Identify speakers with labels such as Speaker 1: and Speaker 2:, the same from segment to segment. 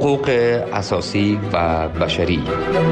Speaker 1: حقوق اساسی و بشری.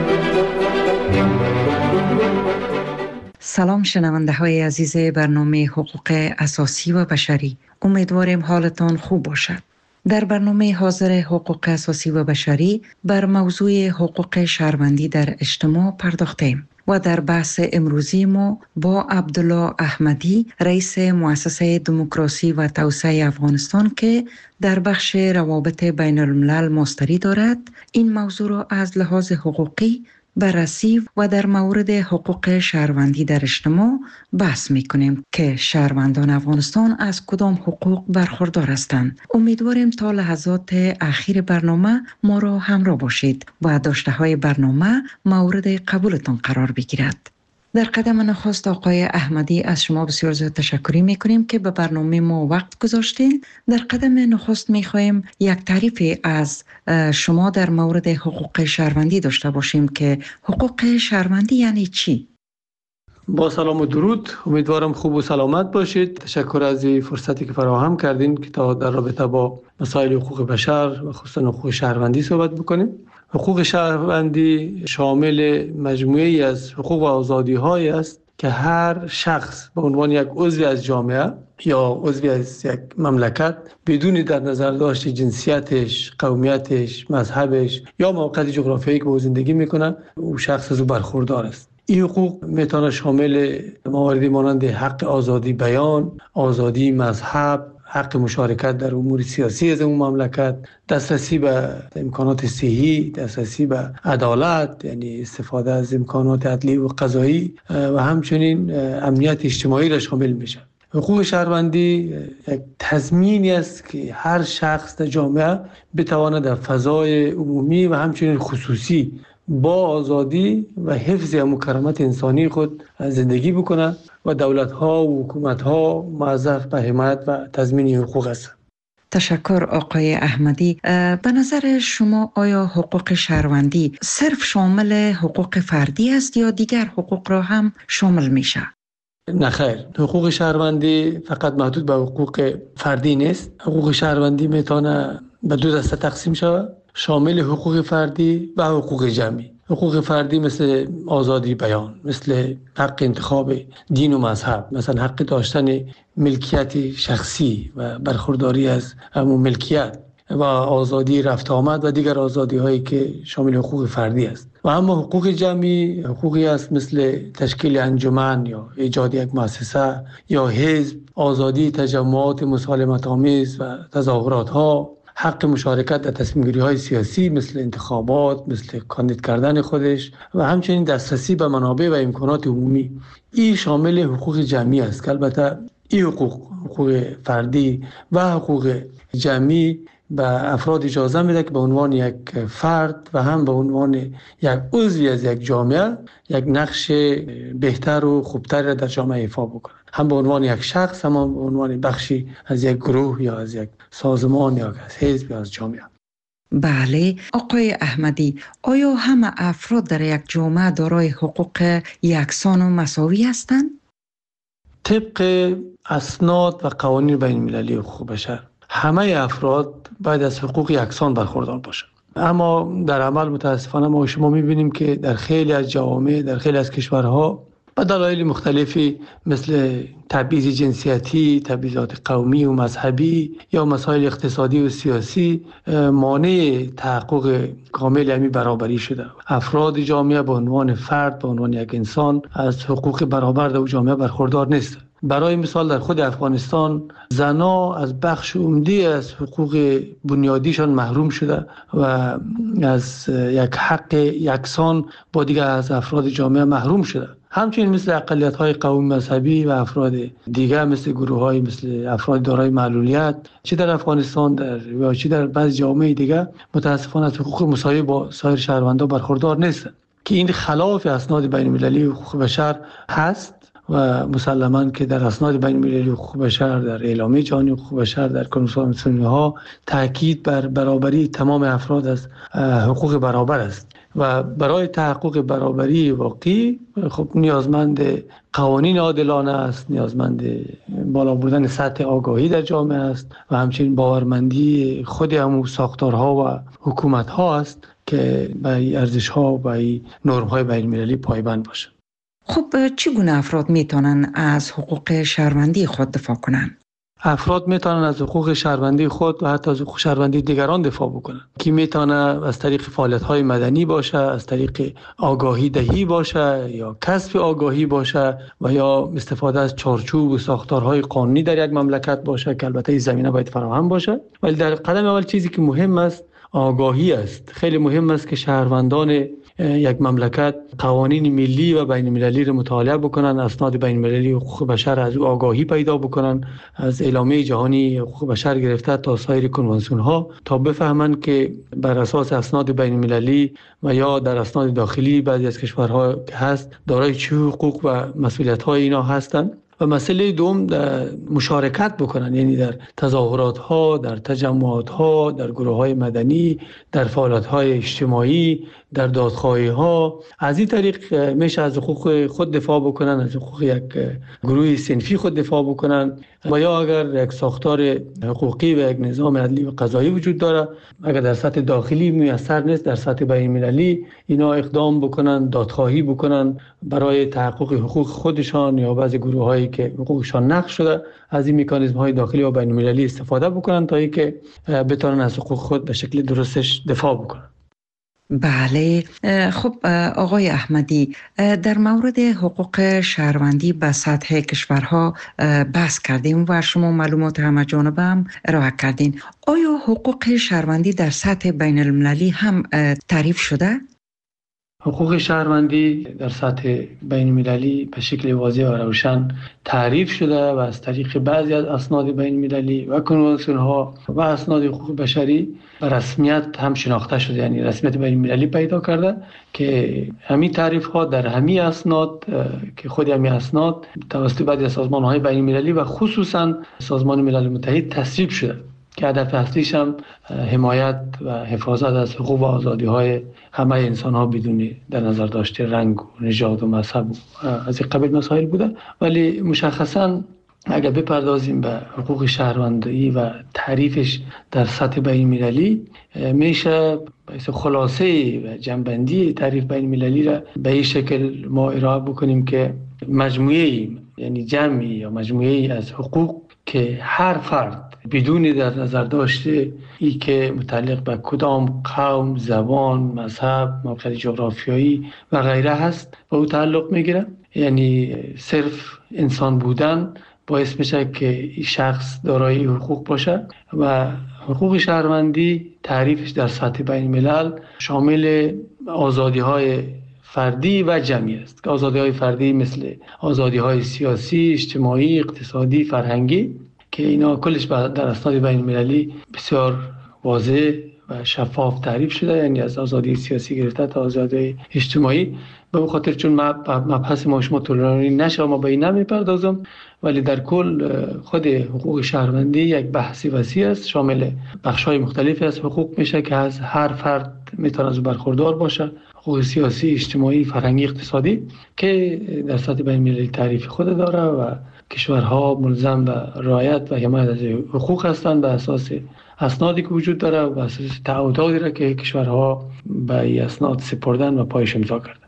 Speaker 2: سلام شنونده های عزیز برنامه حقوق اساسی و بشری. امیدواریم حالتان خوب باشد. در برنامه حاضر حقوق اساسی و بشری بر موضوع حقوق شهروندی در اجتماع پرداختیم و در بحث امروزی ما با عبدالله احمدی، رئیس مؤسسه دموکراسی و توسعه افغانستان که در بخش روابط بین الملل ماستری دارد، این موضوع را از لحاظ حقوقی بررسی و در مورد حقوق شهروندی در اجتماع بحث می‌کنیم که شهروندان افغانستان از کدام حقوق برخوردار هستند. امیدواریم تا لحظات اخیر برنامه ما را همراه باشید و داشته‌های برنامه مورد قبولتان قرار بگیرد. در قدم نخست آقای احمدی از شما بسیار زیاد تشکر می‌کنیم که به برنامه ما وقت گذاشتین. در قدم نخست می‌خوایم یک تعریفی از شما در مورد حقوق شهروندی داشته باشیم که حقوق شهروندی یعنی چی؟
Speaker 3: با سلام و درود، امیدوارم خوب و سلامت باشید. تشکر از این فرصتی که فراهم کردین که تا در رابطه با مسائل حقوق بشر و خصوصا حقوق شهروندی صحبت بکنیم. حقوق شهروندی شامل مجموعه‌ای از حقوق و آزادی‌هایی است که هر شخص به عنوان یک عضو از جامعه یا عضو از یک مملکت بدون در نظر داشت جنسیتش، قومیتش، مذهبش یا موقعیت جغرافیایی که او زندگی میکنه، او شخص از او برخوردار است. این حقوق میتونه شامل مواردی مانند حق آزادی بیان، آزادی مذهب، حق مشارکت در امور سیاسی از اون مملکت، دسترسی به امکانات صحی، دسترسی به عدالت یعنی استفاده از امکانات عدلی و قضایی و همچنین امنیت اجتماعی را شامل میشه. حقوق شهروندی یک تضمینی است که هر شخص در جامعه بتواند در فضای عمومی و همچنین خصوصی با آزادی و حفظ مکرمات انسانی خود زندگی بکنه و دولت‌ها و حکومت‌ها موظف به حمایت و تضمین حقوق است.
Speaker 2: تشکر آقای احمدی. به نظر شما آیا حقوق شهروندی صرف شامل حقوق فردی است یا دیگر حقوق را هم شامل میشه؟
Speaker 3: نه خیر، حقوق شهروندی فقط محدود به حقوق فردی نیست. حقوق شهروندی میتونه به دو دسته تقسیم شود، شامل حقوق فردی و حقوق جمعی. حقوق فردی مثل آزادی بیان، مثل حق انتخاب دین و مذهب، مثلا حق داشتن ملکیت شخصی و برخورداری از همون ملکیت و آزادی رفت آمد و دیگر آزادی هایی که شامل حقوق فردی است. و اما حقوق جمعی حقوقی است مثل تشکیل انجمن یا ایجاد یک مؤسسه یا حزب، آزادی تجمعات مسالمت آمیز و تظاهرات ها، حق مشارکت در تصمیم گیری های سیاسی مثل انتخابات، مثل کاندید کردن خودش و همچنین دسترسی به منابع و امکانات عمومی. این شامل حقوق جمعی است که البته این حقوق فردی و حقوق جمعی به افراد اجازه میده که به عنوان یک فرد و هم به عنوان یک عضوی از یک جامعه یک نقش بهتر و خوبتر را در جامعه ایفا بکنه، هم به عنوان یک شخص، هم به عنوان بخشی از یک گروه یا از یک سازمان یا از حزب یا از جامعه.
Speaker 2: بله آقای احمدی، آیا همه افراد در یک جامعه دارای حقوق یکسان و مساوی هستند؟
Speaker 3: طبق اسناد و قوانین بین المللی حقوق بشر همه افراد باید از حقوق یکسان برخوردار باشند، اما در عمل متاسفانه ما شما می‌بینیم که در خیلی از جوامع، در خیلی از کشورها به دلایل مختلفی مثل تبعیض جنسیتی، تبعیضات قومی و مذهبی یا مسائل اقتصادی و سیاسی مانع تحقق کامل همین برابری شده. افراد جامعه به عنوان فرد، به عنوان یک انسان از حقوق برابر در جامعه برخوردار نیستند. برای مثال در خود افغانستان زنها از بخش عمده از حقوق بنیادیشان محروم شده و از یک حق یکسان با دیگر از افراد جامعه محروم شده. همچنین مثل اقلیت‌های قومی مذهبی و افراد دیگر مثل گروه‌های مثل افراد دارای معلولیت چه در افغانستان یا چه در بعضی جوامع دیگر متاسفانه از حقوق مساوی با سایر شهروندان برخوردار نیستند که این خلاف اسناد بین‌المللی حقوق بشر هست و مسلماً که در اسناد بین‌المللی حقوق بشر، در اعلامیه جهانی حقوق بشر، در کنوانسیون‌ها تاکید بر برابری تمام افراد از حقوق برابر است و برای تحقق برابری واقعی خب نیازمند قوانین عادلانه است، نیازمند بالا بردن سطح آگاهی در جامعه است و همچنین باورمندی خود همون ساختارها و حکومت‌ها است که به ارزش‌ها و به نرم‌های بین‌المللی پایبند باشند.
Speaker 2: خب چگونه افراد میتونن از حقوق شهروندی خود دفاع کنند؟
Speaker 3: افراد میتونن از حقوق شهروندی خود و حتی از حقوق شهروندی دیگران دفاع بکنن که میتونه از طریق فعالیت‌های مدنی باشه، از طریق آگاهی دهی باشه یا کسب آگاهی باشه و یا استفاده از چارچوب و ساختارهای قانونی در یک مملکت باشه که البته این زمینه باید فراهم باشه. ولی در قدم اول چیزی که مهم است آگاهی است. خیلی مهم است که شهروندان یک مملکت قوانین ملی و بین المللی را مطالعه بکنن، اسناد بین المللی حقوق بشر از او آگاهی پیدا بکنن، از اعلامیه جهانی حقوق بشر گرفته تا سایر کنوانسیون ها، تا بفهمند که بر اساس اسناد بین المللی و یا در اسناد داخلی بعضی از کشورها که هست دارای چه حقوق و مسئولیت های اینا هستند. و مسئله دوم در مشارکت بکنن، یعنی در تظاهرات ها، در تجمعات ها، در گروه های مدنی، در فعالیت های اجتماعی، در دادخواهی ها. از این طریق میشه از حقوق خود دفاع بکنن، از حقوق یک گروه صنفی خود دفاع بکنن. و یا اگر یک ساختار حقوقی و یک نظام عدلی و قضایی وجود داره، اگر در سطح داخلی میسر نیست، در سطح بین المللی اینا اقدام بکنن، دادخواهی بکنن برای تحقق حقوق خودشان یا بعضی گروه هایی که حقوقشان نقض شده، از این مکانیزم های داخلی و بین المللی استفاده بکنن تا اینکه بتونن از حقوق خود به شکل درستش دفاع بکنن.
Speaker 2: بله، خب آقای احمدی، در مورد حقوق شهروندی به سطح کشورها بحث کردیم و شما معلومات همه جانبه هم ارائه کردین. آیا حقوق شهروندی در سطح بین المللی هم تعریف شده؟
Speaker 3: حقوق شهروندی در سطح بین المللی به شکل واضح و روشن تعریف شده و از طریق بعضی از اسناد بین المللی و کنوانسیون ها و اسناد حقوق بشری به رسمیت هم شناخته شده، یعنی رسمیت بین المللی پیدا کرده که همین تعریف ها در همین اسناد که خود همین اسناد توسط بعضی از سازمان های بین المللی و خصوصا سازمان ملل متحد تصویب شده که هدف اصلیش هم حمایت و حفاظت از حقوق و آزادی های همه انسان ها بدون در نظر داشته رنگ و نژاد و مذهب از این قبیل مسائل بوده. ولی مشخصا اگر بپردازیم به حقوق شهروندی و تعریفش در سطح بین المللی، میشه خلاصه و جنبندی تعریف بین المللی را به این شکل ما ارائه بکنیم که مجموعه، یعنی جمعی یا مجموعه از حقوق که هر فرد بدون در نظر داشته ای که متعلق به کدام قوم، زبان، مذهب، موقعیت جغرافیایی و غیره هست به او تعلق میگیره. یعنی صرف انسان بودن باعث میشه که این شخص دارای حقوق باشه و حقوق شهروندی تعریفش در سطح بین الملل شامل آزادی های فردی و جمعی است که آزادی های فردی مثل آزادی های سیاسی، اجتماعی، اقتصادی، فرهنگی که اینا کلش در اسناد بین المللی بسیار واضح و شفاف تعریف شده، یعنی از آزادی سیاسی گرفته تا آزادی اجتماعی. به خاطر چون مبحث ما شما طولانی نشه ما به این نمیپردازم، ولی در کل خود حقوق شهروندی یک بحث وسیع است، شامل بخش‌های مختلفی از حقوق میشه که از هر فرد میتونه از برخوردار باشه، حقوق سیاسی، اجتماعی، فرهنگی، اقتصادی که در سطح بین المللی تعریف خود داره و کشورها ملزم به رعایت و حمایت از حقوق هستند به اساس اسنادی که وجود داره و به اساس تعهداتی را که کشورها به این اسناد سپردن و پایش امضا کردن.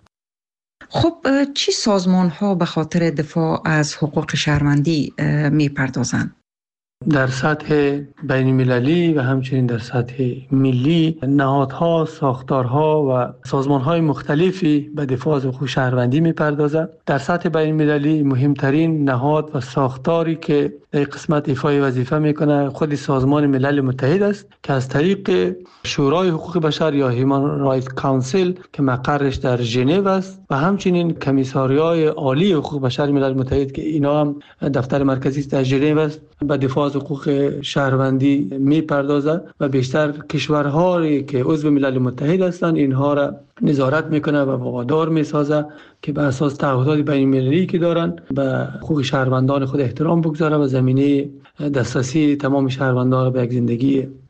Speaker 2: خب چی سازمان ها به خاطر دفاع از حقوق شهروندی می پردازند؟
Speaker 3: در سطح بین المللی و همچنین در سطح ملی نهادها، ساختارها و سازمانهای مختلفی به دفاع از حقوق شهروندی می‌پردازند. در سطح بین المللی مهمترین نهاد و ساختاری که در قسمت ایفای وظیفه میکنه خود سازمان ملل متحد است که از طریق شورای حقوق بشر یا هیومن رایت کانسل که مقرش در ژنو است و همچنین کمیساریای عالی حقوق بشر ملل متحد که اینا هم دفتر مرکزی در ژنو است به دفاع از حقوق شهروندی میپردازه و بیشتر کشورهایی که عضو ملل متحد هستند اینها را نظارت میکنه و وادار میسازه که به اساس تعهدات بین المللی که دارن به حقوق شهروندان خود احترام بگذاره و زمینه دسترسی تمام شهروندان به یک زندگی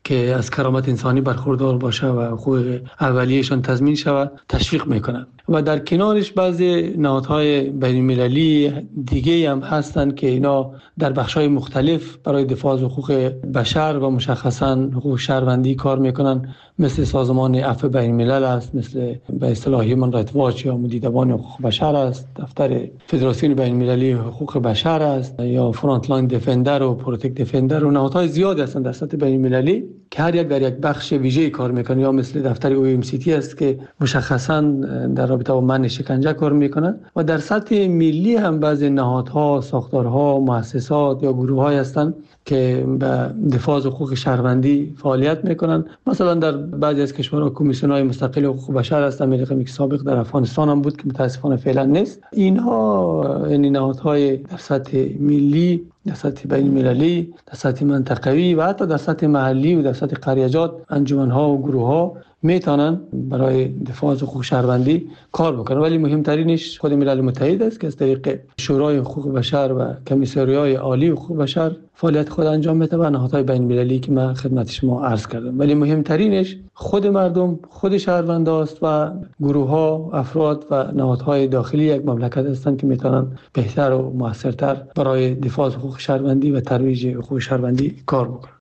Speaker 3: که از کرامت انسانی برخوردار باشه و حقوق اولیه‌شان تضمین شود تشویق میکنند. و در کنارش بعضی نهادهای بین‌المللی دیگه هم هستند که اینا در بخش‌های مختلف برای دفاع از حقوق بشر و مشخصاً حقوق شهروندی کار میکنن، مثل سازمان عفو بین‌الملل است، مثل به اصطلاح هیومن رایت واچ یا مدیران حقوق بشر است، دفتر فدراسیون بین‌المللی حقوق بشر است، یا فرانت لاین دفندر و پروتکت دفندر و نهادهای زیاد هستند در سطح بین‌المللی که هر یک در یک بخش ویژه‌ای کار میکنن، یا مثل دفتر OMCT است که مشخصاً در رابطه با منع شکنجه کار میکنن. و در سطح ملی هم بعضی نهادها، ساختارها، مؤسسات یا گروه‌های هستند که به دفاع از حقوق شهروندی فعالیت میکنن. مثلا در بعضی از کشورها کمیسیون‌های مستقل حقوق بشر هستند، رقمی که سابق در افغانستان هم بود که متاسفانه فعلا نیست. اینها یعنی نهادهای در سطح ملی، در سطح بین‌المللی، در سطح منطقه‌ای و حتی در سطح محلی و در سطح قریه‌جات، انجمن‌ها و گروه‌ها میتونن برای دفاع از حقوق شهروندی کار بکنن. ولی مهمترینش خود ملل متحد است که از طریق شورای حقوق بشر و کمیساریای عالی حقوق بشر فعالیت خود انجام میده و نهادهای بین‌المللی که من خدمت شما عرض کردم. ولی مهمترینش خود مردم، خود شهرونداست و گروه‌ها، افراد و نهادهای داخلی یک مملکت هستند که میتونن بهتر و موثرتر برای دفاع از حقوق شهروندی و ترویج حقوق شهروندی کار بکنن.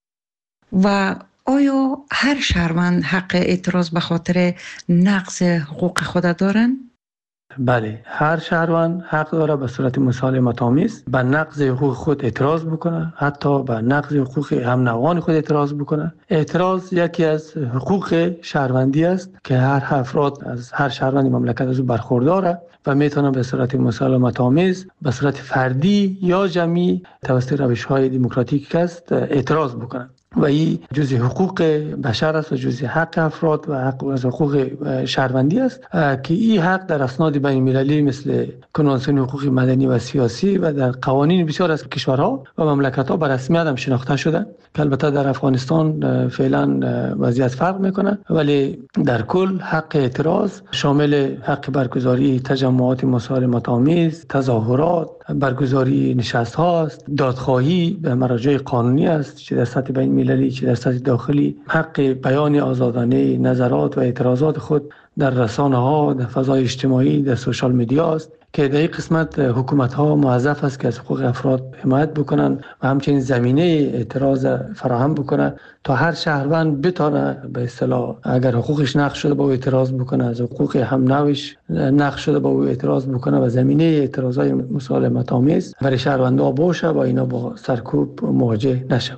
Speaker 2: و آیا هر شهروند حق اعتراض به خاطر نقض حقوق خود دارند؟
Speaker 3: بله، هر شهروند حق داره به صورت مسالمت‌آمیز به نقض حقوق خود اعتراض بکنه، حتی به نقض حقوق هم نوعان خود اعتراض بکنه. اعتراض یکی از حقوق شهروندی است که هر افراد از هر شهروند مملکت از او برخورداره و میتونه به صورت مسالمت‌آمیز، به صورت فردی یا جمعی توسط روش‌های دموکراتیک است اعتراض بکنه. و این جزء حقوق بشر است و جزء حق افراد و حق از حقوق شهروندی است که این حق در اسناد بین‌المللی مثل کنوانسیون حقوق مدنی و سیاسی و در قوانین بسیار از کشورها و مملکت‌ها به رسمیت هم شناخته شده که البته در افغانستان فعلا وضعیت فرق میکنه. ولی در کل حق اعتراض شامل حق برگزاری تجمعات مسالمت‌آمیز، تظاهرات، برگزاری نشست‌ها است، دادخواهی به مراجع قانونی است، چه در سطح بین‌المللی چه در سطح داخلی، حق بیان آزادانه نظرات و اعتراضات خود در رسانه‌ها، در فضای اجتماعی، در سوشال میدیا است که در این قسمت حکومت‌ها موظف است که از حقوق افراد حمایت بکنن و همچنین زمینه اعتراض فراهم بکنن تا هر شهروند بتونه به اصطلاح اگر حقوقش نقض شده با او اعتراض بکنه، از حقوق هم نوعش نقض شده با او اعتراض بکنه و زمینه اعتراضای مسالمت‌آمیز برای شهروندان باشه و اینا با سرکوب مواجه نشه.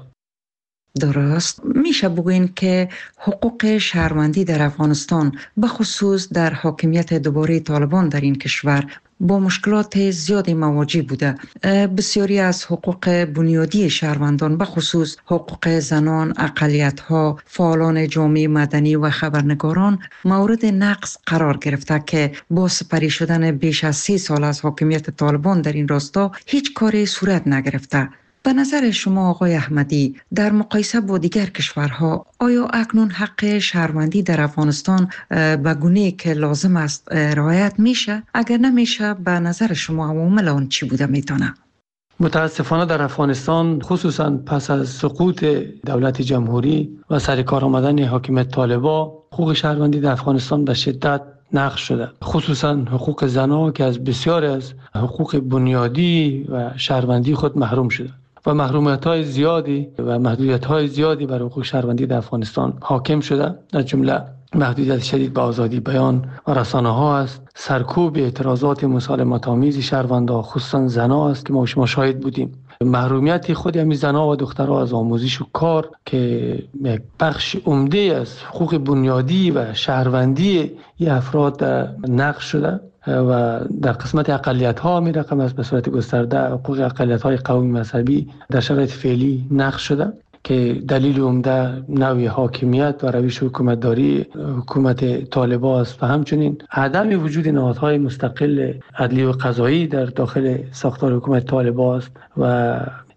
Speaker 2: درست. میشه بگوین که حقوق شهروندی در افغانستان به خصوص در حاکمیت دوباره طالبان در این کشور با مشکلات زیادی مواجه بوده. بسیاری از حقوق بنیادی شهروندان به خصوص حقوق زنان، اقلیت‌ها، فعالان جامعه مدنی و خبرنگاران مورد نقض قرار گرفته که با سپری شدن بیش از 30 سال از حاکمیت طالبان در این راستا هیچ کاری صورت نگرفته. به نظر شما آقای احمدی در مقایسه با دیگر کشورها آیا اکنون حق شهروندی در افغانستان به گونه‌ای که لازم است رعایت میشه؟ اگر نمیشه به نظر شما عوامل آن چی بوده میتونه؟
Speaker 3: متاسفانه در افغانستان خصوصا پس از سقوط دولت جمهوری و سرکار آمدن حاکمیت طالبا حقوق شهروندی در افغانستان به شدت نقض شده، خصوصا حقوق زنان که از بسیار از حقوق بنیادی و شهروندی خود محروم شده و محرومیت‌های زیادی و محدودیت‌های زیادی بر حقوق شهروندی در افغانستان حاکم شده. در جمله محدودیت شدید به آزادی بیان و رسانه‌ها است، سرکوب اعتراضات مسالمت‌آمیز شهروندان خصوصا زنان است که ما شما شاهد بودیم، محرومیت خود همین زنان و دخترها از آموزش و کار که یک بخش عمده از حقوق بنیادی و شهروندی این افراد نقض شده و در قسمت اقلیت‌ها می رقم است به صورت گسترده حقوق اقلیت‌های قومی مذهبی در شرایط فعلی نقض شده که دلیل عمده نوع حاکمیت و روش حکومتداری حکومت طالبان است و همچنین عدم وجود نهادهای مستقل عدلی و قضایی در داخل ساختار حکومت طالبان است و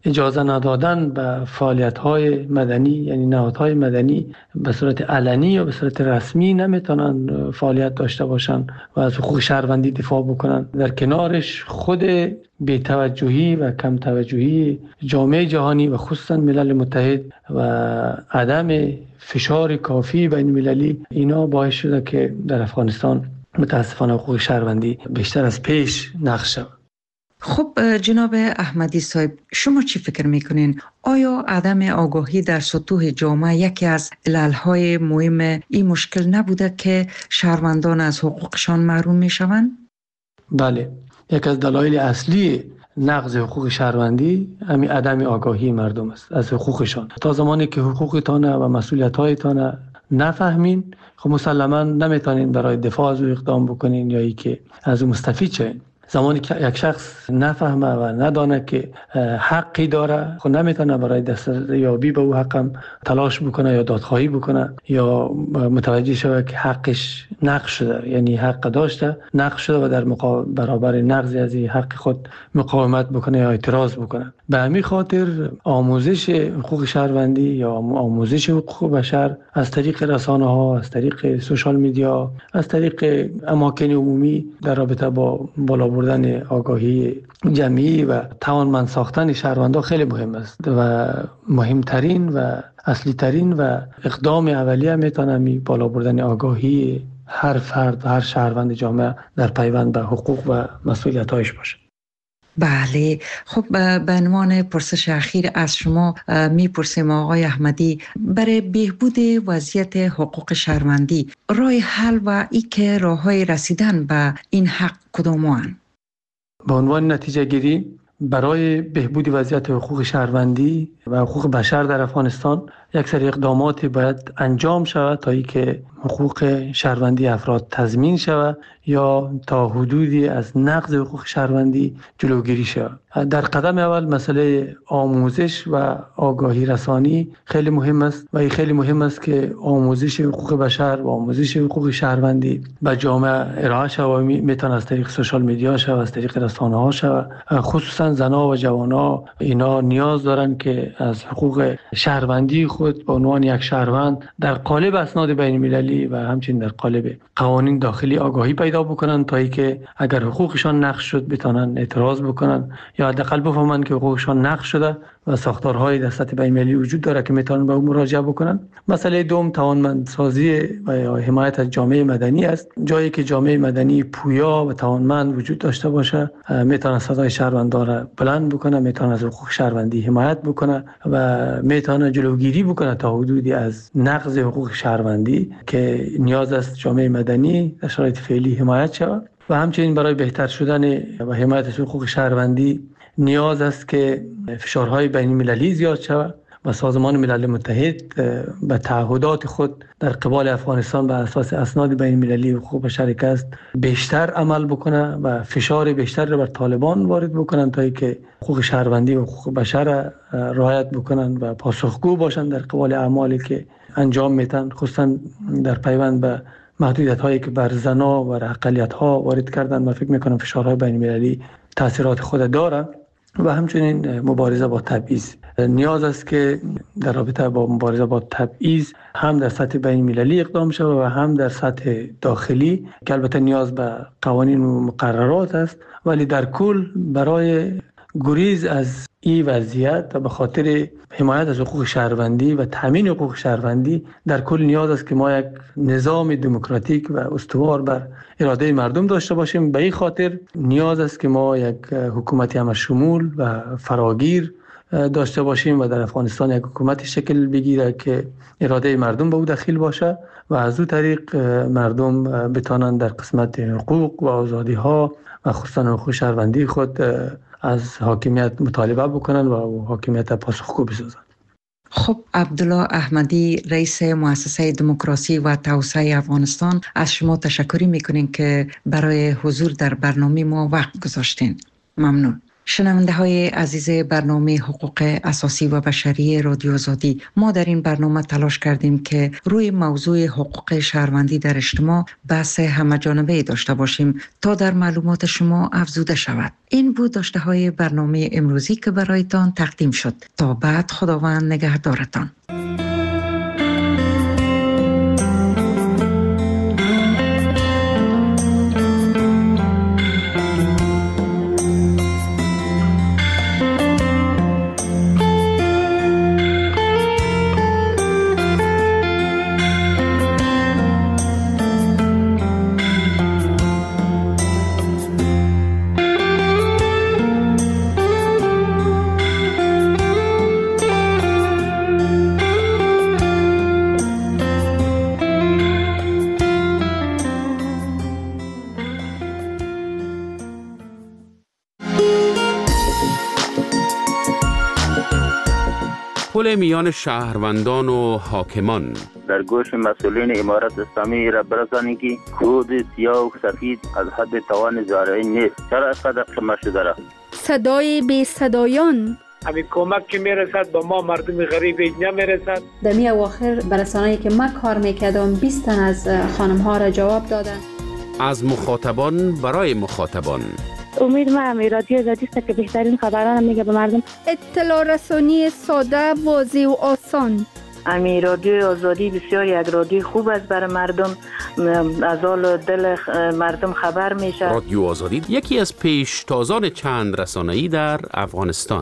Speaker 3: اجازه ندادن به فعالیت‌های مدنی، یعنی نهادهای مدنی به صورت علنی یا به صورت رسمی نمیتونن فعالیت داشته باشن و از حقوق شهروندی دفاع بکنن. در کنارش خود بی‌توجهی و کم توجهی جامعه جهانی و خصوصا ملل متحد و عدم فشار کافی بین المللی اینا باعث شده که در افغانستان متاسفانه حقوق شهروندی بیشتر از پیش نقض شود.
Speaker 2: خب جناب احمدی صاحب، شما چی فکر میکنین؟ آیا عدم آگاهی در سطوح جامعه یکی از عللهای مهم این مشکل نبوده که شهروندان از حقوقشان محروم میشوند؟
Speaker 3: بله، یک از دلایل اصلی نقض حقوق شهروندی همین عدم آگاهی مردم است از حقوقشان. تا زمانی که حقوقتان و مسئولیت‌هایتان نفهمین، خب مسلماً نمیتونین برای دفاع از او اقدام بکنین یا ای که از او مستفید شوین. زمانی که یک شخص نفهمه و ندانه که حقی داره، خب نمیتونه برای دستیابی به او حقم تلاش بکنه یا دادخواهی بکنه یا متوجه شود که حقش نقض شده، یعنی حق داشته نقض شده و در برابر نقض از این حق خود مقاومت بکنه یا اعتراض بکنه. به همین خاطر آموزش حقوق شهروندی یا آموزش حقوق بشر از طریق رسانه ها، از طریق سوشال میدیا، از طریق اماکن عمومی در رابطه با بالا بردن آگاهی جمعی و توانمند ساختن شهروندان خیلی مهم است و مهمترین و اصلی ترین و اقدام اولیه میتونه بالا بردن آگاهی هر فرد و هر شهروند جامعه در پیوند به حقوق و مسئولیت‌هایش باشه.
Speaker 2: بله، خب به عنوان پرسش اخیر از شما میپرسیم آقای احمدی، برای بهبود وضعیت حقوق شهروندی راه حل و که راه‌های رسیدن به این حق کدام‌اند؟
Speaker 3: به عنوان نتیجه گیری برای بهبود وضعیت حقوق شهروندی و حقوق بشر در افغانستان یک سری اقدامات باید انجام شود تا اینکه حقوق شهروندی افراد تضمین شود یا تا حدودی از نقض حقوق شهروندی جلوگیری شود. در قدم اول مسئله آموزش و آگاهی رسانی خیلی مهم است و این خیلی مهم است که آموزش حقوق بشر و آموزش حقوق شهروندی به جامعه ارائه شود. میتونه از طریق سوشال میدیا شود، از طریق رسانه ها شود. خصوصا زنها و جوانها اینا نیاز دارن که از حقوق شهروندی خود به عنوان یک شهروند در قالب اسناد بین المللی و همچنین در قالب قوانین داخلی آگاهی پیدا بکنن تا اینکه اگر حقوقشان نقض شد بتونن اعتراض بکنن یا حداقل بفهمن که حقوقشان نقض شده و ساختارهای در سطح بین المللی وجود داره که میتونن به اون مراجعه بکنن. مسئله دوم توانمندسازی و حمایت از جامعه مدنی است. جایی که جامعه مدنی پویا و توانمند وجود داشته باشه میتونه صدای شهروندان را بلند بکنه، میتونه از حقوق شهروندی حمایت بکنه و میتونه جلوگیری بکنه تا حدودی از نقض حقوق شهروندی که نیاز است جامعه مدنی در شرایط فعلی حمایت شود. و همچنین برای بهتر شدن و حمایت از حقوق شهروندی نیاز است که فشارهای بین المللی زیاد شود و سازمان ملل متحد به تعهدات خود در قبال افغانستان بر اساس اسناد بین المللی حقوق بشر که است بیشتر عمل بکنه و فشار بیشتر را بر طالبان وارد بکنن تا اینکه حقوق شهروندی و حقوق بشر رعایت بکنن و پاسخگو باشن در قبال اعمالی که انجام میتن، خصوصا در پیوند به محدودیت هایی که بر زنا و اقلیت ها وارد کردن و فکر میکنم فشارهای بین المللی تاثیرات خود داره. و همچنین مبارزه با تبعیض نیاز است که در رابطه با مبارزه با تبعیض هم در سطح بین المللی اقدام شود و هم در سطح داخلی که البته نیاز به قوانین و مقررات است، ولی در کل برای گریز از این وضعیت و به خاطر حمایت از حقوق شهروندی و تامین حقوق شهروندی در کل نیاز است که ما یک نظام دموکراتیک و استوار بر اراده مردم داشته باشیم. به این خاطر نیاز است که ما یک حکومت همشمول و فراگیر داشته باشیم و در افغانستان یک حکومت شکل بگیره که اراده مردم به او دخیل باشه و از او طریق مردم بتانند در قسمت حقوق و آزادی ها و خصوصا حقوق شهروندی خود از حاکمیت مطالبه بکنن و حاکمیت پاسخگو بسازن.
Speaker 2: خب عبدالله احمدی، رئیس مؤسسه دموکراسی و توسعه افغانستان، از شما تشکر میکنیم که برای حضور در برنامه ما وقت گذاشتین. ممنون. شنونده های عزیز برنامه حقوق اساسی و بشری رادیو آزادی، ما در این برنامه تلاش کردیم که روی موضوع حقوق شهروندی در اجتماع بحث همه‌جانبه داشته باشیم تا در معلومات شما افزوده شود. این بود داشته های برنامه امروزی که برایتان تقدیم شد. تا بعد، خداوند نگهدارتان.
Speaker 4: پل میان شهروندان و حاکمان.
Speaker 5: در گوش مسئولین امارت اسلامی را برسانید که کود سیاه و سفید از حد توان زارعی نیست. چرا اینقدر قیمت شده را؟
Speaker 6: صدای بی صدایان.
Speaker 7: همین کمک که میرسد با ما مردم غریب نمیرسد.
Speaker 8: در می اواخر برسانه‌ای که من کار میکردم 20 تن از خانم ها را جواب دادن.
Speaker 4: از مخاطبان برای مخاطبان.
Speaker 9: امید من رادیو آزادی است که بهترین خبران میگه به مردم.
Speaker 6: اطلاع رسانی ساده، واضح و آسان.
Speaker 10: رادیو آزادی بسیار یک رادیو خوب است برای مردم، از حال دل مردم خبر میشه.
Speaker 4: رادیو آزادی یکی از پیشتازان چند رسانه‌ای در افغانستان.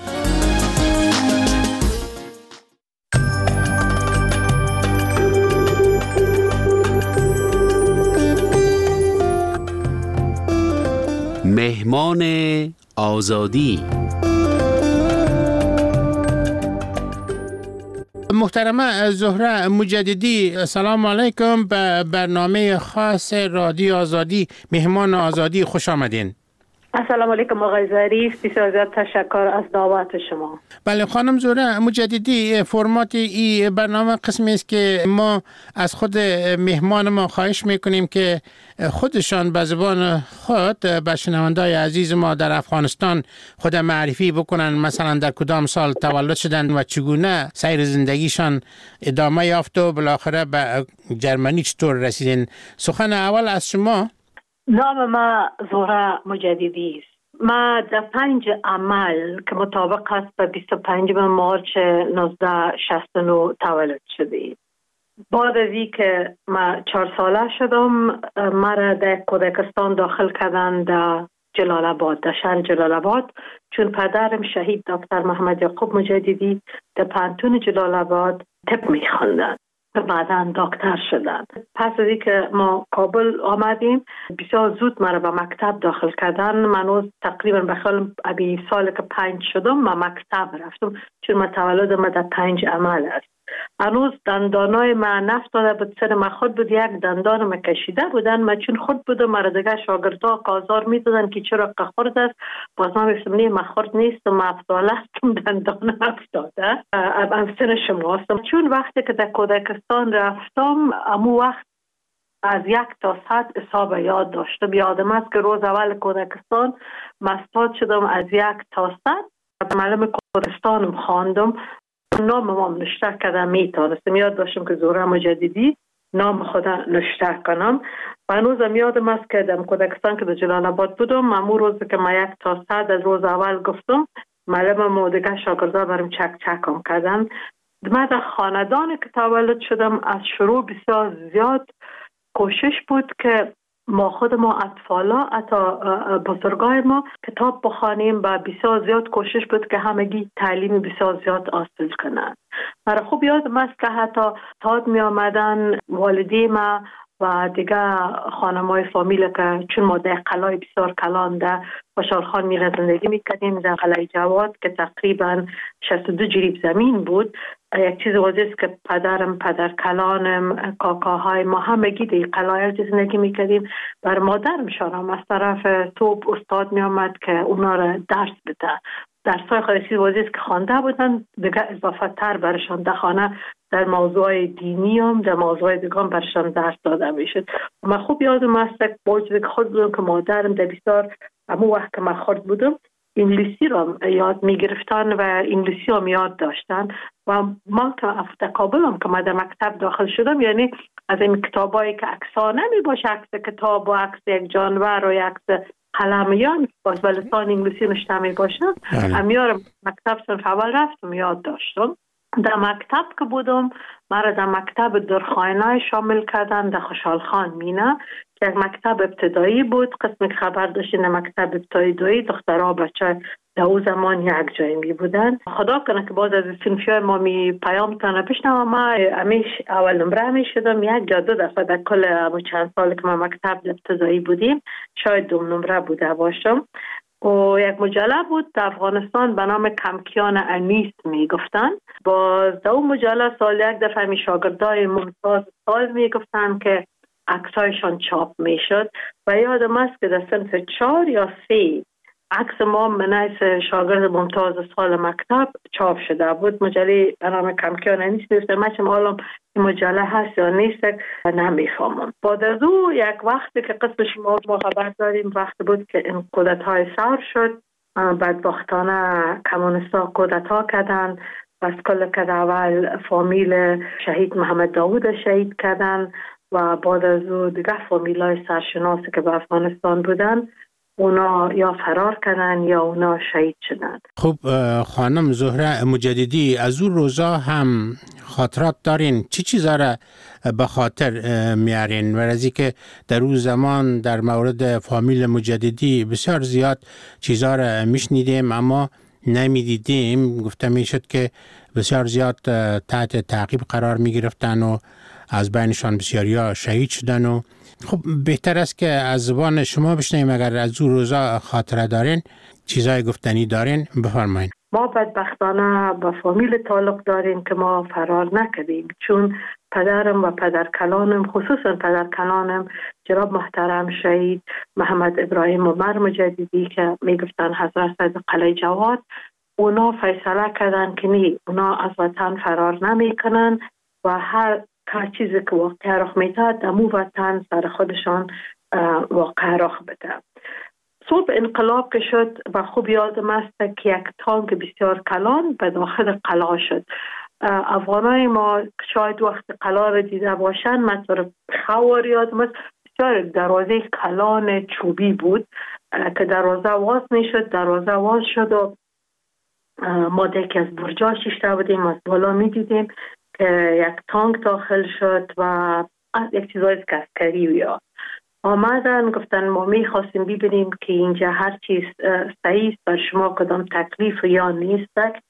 Speaker 4: مهمان آزادی.
Speaker 11: محترمه زهره مجددی، سلام علیکم. به برنامه خاص رادیو آزادی مهمان آزادی خوش آمدین.
Speaker 10: السلام علیکم آقای ظریف، بسیار زیاد تشکر از دعوت شما.
Speaker 11: بله خانم زهره مجددی، فرمات این برنامه قسمی است که ما از خود مهمان ما خواهش میکنیم که خودشان به زبان خود به شنوندای عزیز ما در افغانستان خود معرفی بکنن، مثلا در کدام سال تولد شدن و چگونه سیر زندگیشان ادامه یافت و بالاخره به جرمنی چطور رسیدن. سخن اول از شما.
Speaker 10: نام ما زهره مجددی است. ما در 5 عمل که مطابق است به 25 مارچ 1969 تولد شدیم. بعد از این که ما 4 ساله شدم، مرا در کودکستان داخل کردن در جلال آباد، در شهر جلال آباد، چون پدرم شهید دکتر محمد یعقوب مجددی در پانتون جلال آباد طب می‌خواندند. بعداً دکتر شدن. پس از اینکه ما کابل آمدیم، بسیار زود مرا به مکتب داخل کردن. من تقریبا بخیال ابی سال که 5 شدم ما مکتب رفتم، چون ما تولدم در 5 عمل است. هنوز دندانای من نفتاده بود، سر من خود بود، یک دندان من کشیده بودن. من چون خود بودم، مرا دیگه شاگردها کازار میدادن که چرا خورد است. باز من گفتم نه، من خورد نیست، من افتاله هستم، دندان افتاده. ام سن شما هستم. چون وقتی که در کودکستان رفتم، امو وقت از 1 تا 100 حساب یاد داشتم. یادم است که روز اول کودکستان مستاد شدم از 1 تا 100. معلم کودکستانم خواندم، نام ما نشته کردم، میتونستم یاد داشتم که زهره مجددی نام خدا نشته کنم. و هنوزم یادم است که در کودکستان که در جلال آباد بودم، امو روز که ما 1 تا 100 از روز اول گفتم، معلم ما دیگه شاگردا برام چکم کردن. من در خاندانی که تولد شدم، از شروع بسیار زیاد کوشش بود که ما خود ما اطفالا، حتی بزرگای ما کتاب بخوانیم و بسیار زیاد کوشش بود که همگی تعلیم بسیار زیاد حاصل کنند. مرا خوب یادم است که حتی تاد می آمدن والدی ما و دیگه خانمای فامیل که چون ما در قلعه بسیار کلان در خوشحالخان میره زندگی میکردیم، در قلعه جواد که تقریبا 62 جریب زمین بود. یک چیز واضح است که پدرم، پدر کلانم، کاکاهای ما همگی در قلعه زندگی میکردیم. بر مادرم شارم از طرف توپ استاد می آمد که اونا را درس بده. درسای خارجی واضح است که خوانده بودن، دیگه اضافه تر برشان در خانه در موضوع دینی هم در موضوع دیگه هم برشان درس داده میشد. من خوب یادم است که با وجود که خود بودم که مادرم در بسیار همون وقت که من خورد بودم انگلیسی را یاد میگرفتن و انگلیسی هم یاد داشتن و ما که کابل هم که ما در مکتب داخل شدم، یعنی از این کتابایی که عکس‌ها نمی باشه، عکس کتاب و عکس یک جانور و عکس قلمیان باز به لسان انگلیسی نشته می باشه، امیار مکتب صنف اول رفتم یاد داشتم. در مکتب که بودم مرا در مکتب درخواینای شامل کردن در خوشحال خان مینه که یک مکتب ابتدایی بود. قسم که خبر داشتین در مکتب ابتدایی دخترها بچه در او زمان یک جایی می بودن. خدا کنه که باز از صنفیای ما می پیام تانه بشنم، ما همیش اول نمره می شدم، یک یا دو دفعه در کل چند سال که ما مکتب ابتدایی بودیم شاید دوم نمره بوده باشم. و یک مجله بود در افغانستان به نام کمکیان انیس می گفتن. باز در اون مجله سال یک دفعه می شاگردای ممتاز سال می گفتن که عکسایشان چاپ می شد و یادم است که در صنف 4 یا 3 عکس ما منیس شاگرد ممتاز سال مکتب چاپ شده بود. مجله به نام کمکیان انیس نوشته. من چه معلوم این مجله هست یا نیست نمیفهمم. بعد از او یک وقتی که قسم شما ما خبر داریم وقتی بود که این کودتای سر شد، بدبختانه کمونیستا کودتا کردن و از کل که اول فامیل شهید محمد داوود شهید کردن و بعد از او دیگه فامیلای سرشناسی که به افغانستان بودن اونا یا فرار کردن یا اونا شهید شدن.
Speaker 11: خب خانم زهره مجددی، از اون روزا هم خاطرات دارین؟ چی چیزا را به خاطر میارین؟ و از اینکه در اون زمان در مورد فامیل مجددی بسیار زیاد چیزا را میشنیدیم اما نمیدیدیم. گفته میشد که بسیار زیاد تحت تعقیب قرار میگرفتن و از بینشان بسیاریا شهید شدن. و خب بهتر است که از زبان شما بشنویم. اگر از اون روزا خاطره دارین، چیزای گفتنی دارین، بفرمایید.
Speaker 10: ما بدبختانه با فامیل تعلق داریم که ما فرار نکردیم، چون پدرم و پدرکلانم، خصوصا پدرکلانم جناب محترم شهید محمد ابراهیم عمر مجددی که میگفتن حضرت از قلعه جواد، اونا فیصله کردن که نه، اونا از وطن فرار نمیکنن و هر چیزی که واقع رخ میده دمو وطن سر خودشان واقع رخ بده. صبح انقلاب که شد و خوب یادم است که یک تانک بسیار کلان به داخل قلعه شد. افغانای ما شاید وقت قلعه را دیده باشن، مثلا خوار یادم است بسیار دروازه کلان چوبی بود که دروازه واز میشد، دروازه واز شد و ما دیگه از برجا شیشته بودیم، از بالا میدیدیم که یک تانک داخل شد و یک چیزای عسکری یا آمدن گفتن ما میخواستیم ببینیم که اینجا هر چیز صحیح بر شما کدام تکلیف یا نیست.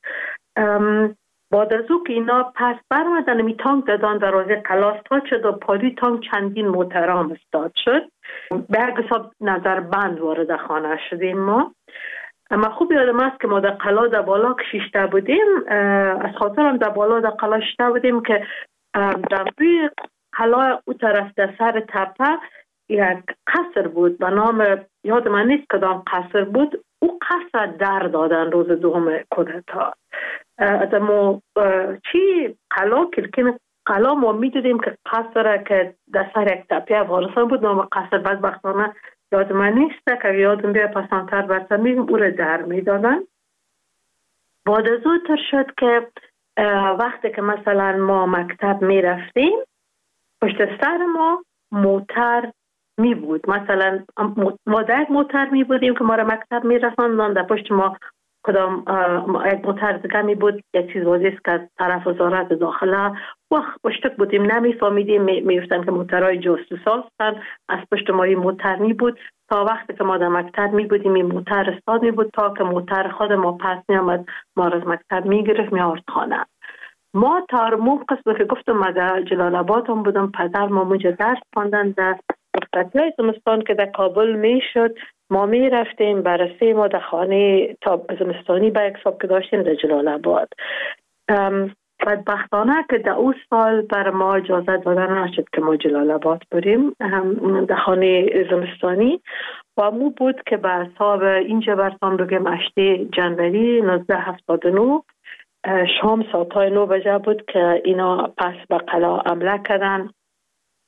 Speaker 10: بعد از او که اینا پس برمدن می تانک دادن دروازه قلعه استاد شد و پاری تانک چندین محترم استاد شد. به هر حساب نظر بند وارد خانه شدیم ما. اما خوب یادم است که ما در قلعه در بالا کشیشته بودیم، از خاطرم در بالا در قلعه شده بودیم که در روی قلعه او طرف در سر تپه یک قصر بود به نام، یاد من نیست کدام قصر بود، او قصر در دادن روز دوم کودتا. ما چی قلعه کلکین قلعه ما میدیدیم که قصر که در سر یک تپه افغانستان بود، نام قصر بدبختانه یاد من نیست که یادم بیا پسانتر برسن میگم او را در میدادن. بعد از او تر شد که وقتی که مثلا ما مکتب میرفتیم پشت سر ما موتر می بود، مثلا ما در یک موتر می بودیم که ما را مکتب می رساندن، در پشت ما کدام یک موتر دیگه می بود، یک چیز واضح است که طرف وزارت داخله وقت پشتک بودیم نمیفهمیدیم، میفتن که موترهای جاسوسا هستن، از پشت ما این موتر می بود تا وقتی که ما در مکتب می بودیم این موتر استاد می بود تا که موتر خود ما پس می آمد ما را از مکتب می گرفت می آورد خانه. ما تارمون قسم که گفتم ما در جلال آباد هم بودم، پدر ما اونجا درس خواندن در رخصتی‌های زمستان که در کابل می شد ما می رفتیم بررسی ما در خانه تا زمستانی به یک حساب که داشتیم در جلال آباد. بدبختانه که در اون سال بر ما اجازه دادن نشد که ما جلال آباد بریم در خانه زمستانی و مو بود که به حساب اینجا برسان بگیم 8 جنوری 1979 شام ساعتای 9 بجه بود که اینا پس به قلعه حمله کردن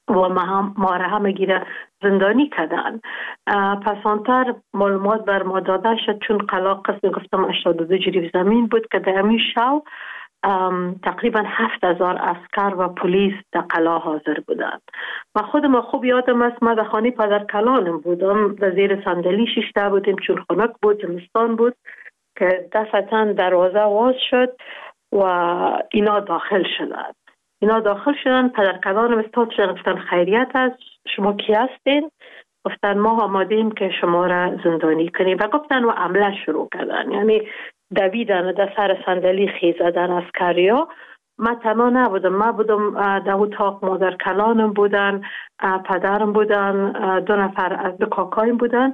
Speaker 10: و ما را همه گیره زندانی کردن. پس آنتر معلومات بر ما داده شد، چون قلا قسم گفتم 82 جریب زمین بود که در همین شو تقریبا 7000 عسکر و پلیس در قلا حاضر بودند. و خودم خوب یادم است، ما در خانه پدر کلانم بودم، در زیر صندلی شیشته بودیم چون خنک بود، زمستان بود، که دفعتاً دروازه واز شد و اینا داخل شدن. پدر کلانم استاد شدن، گفتن خیریت است، شما کی هستین؟ گفتن ما آمادیم که شما را زندانی کنیم. و گفتن و عمله شروع کردن، یعنی دویدن در سر صندلی خیزدن عسکریا. ما تنها نبودم، ما بودم در اتاق، مادر کلانم بودن، پدرم بودن، 2 نفر از 2 کاکایم بودن،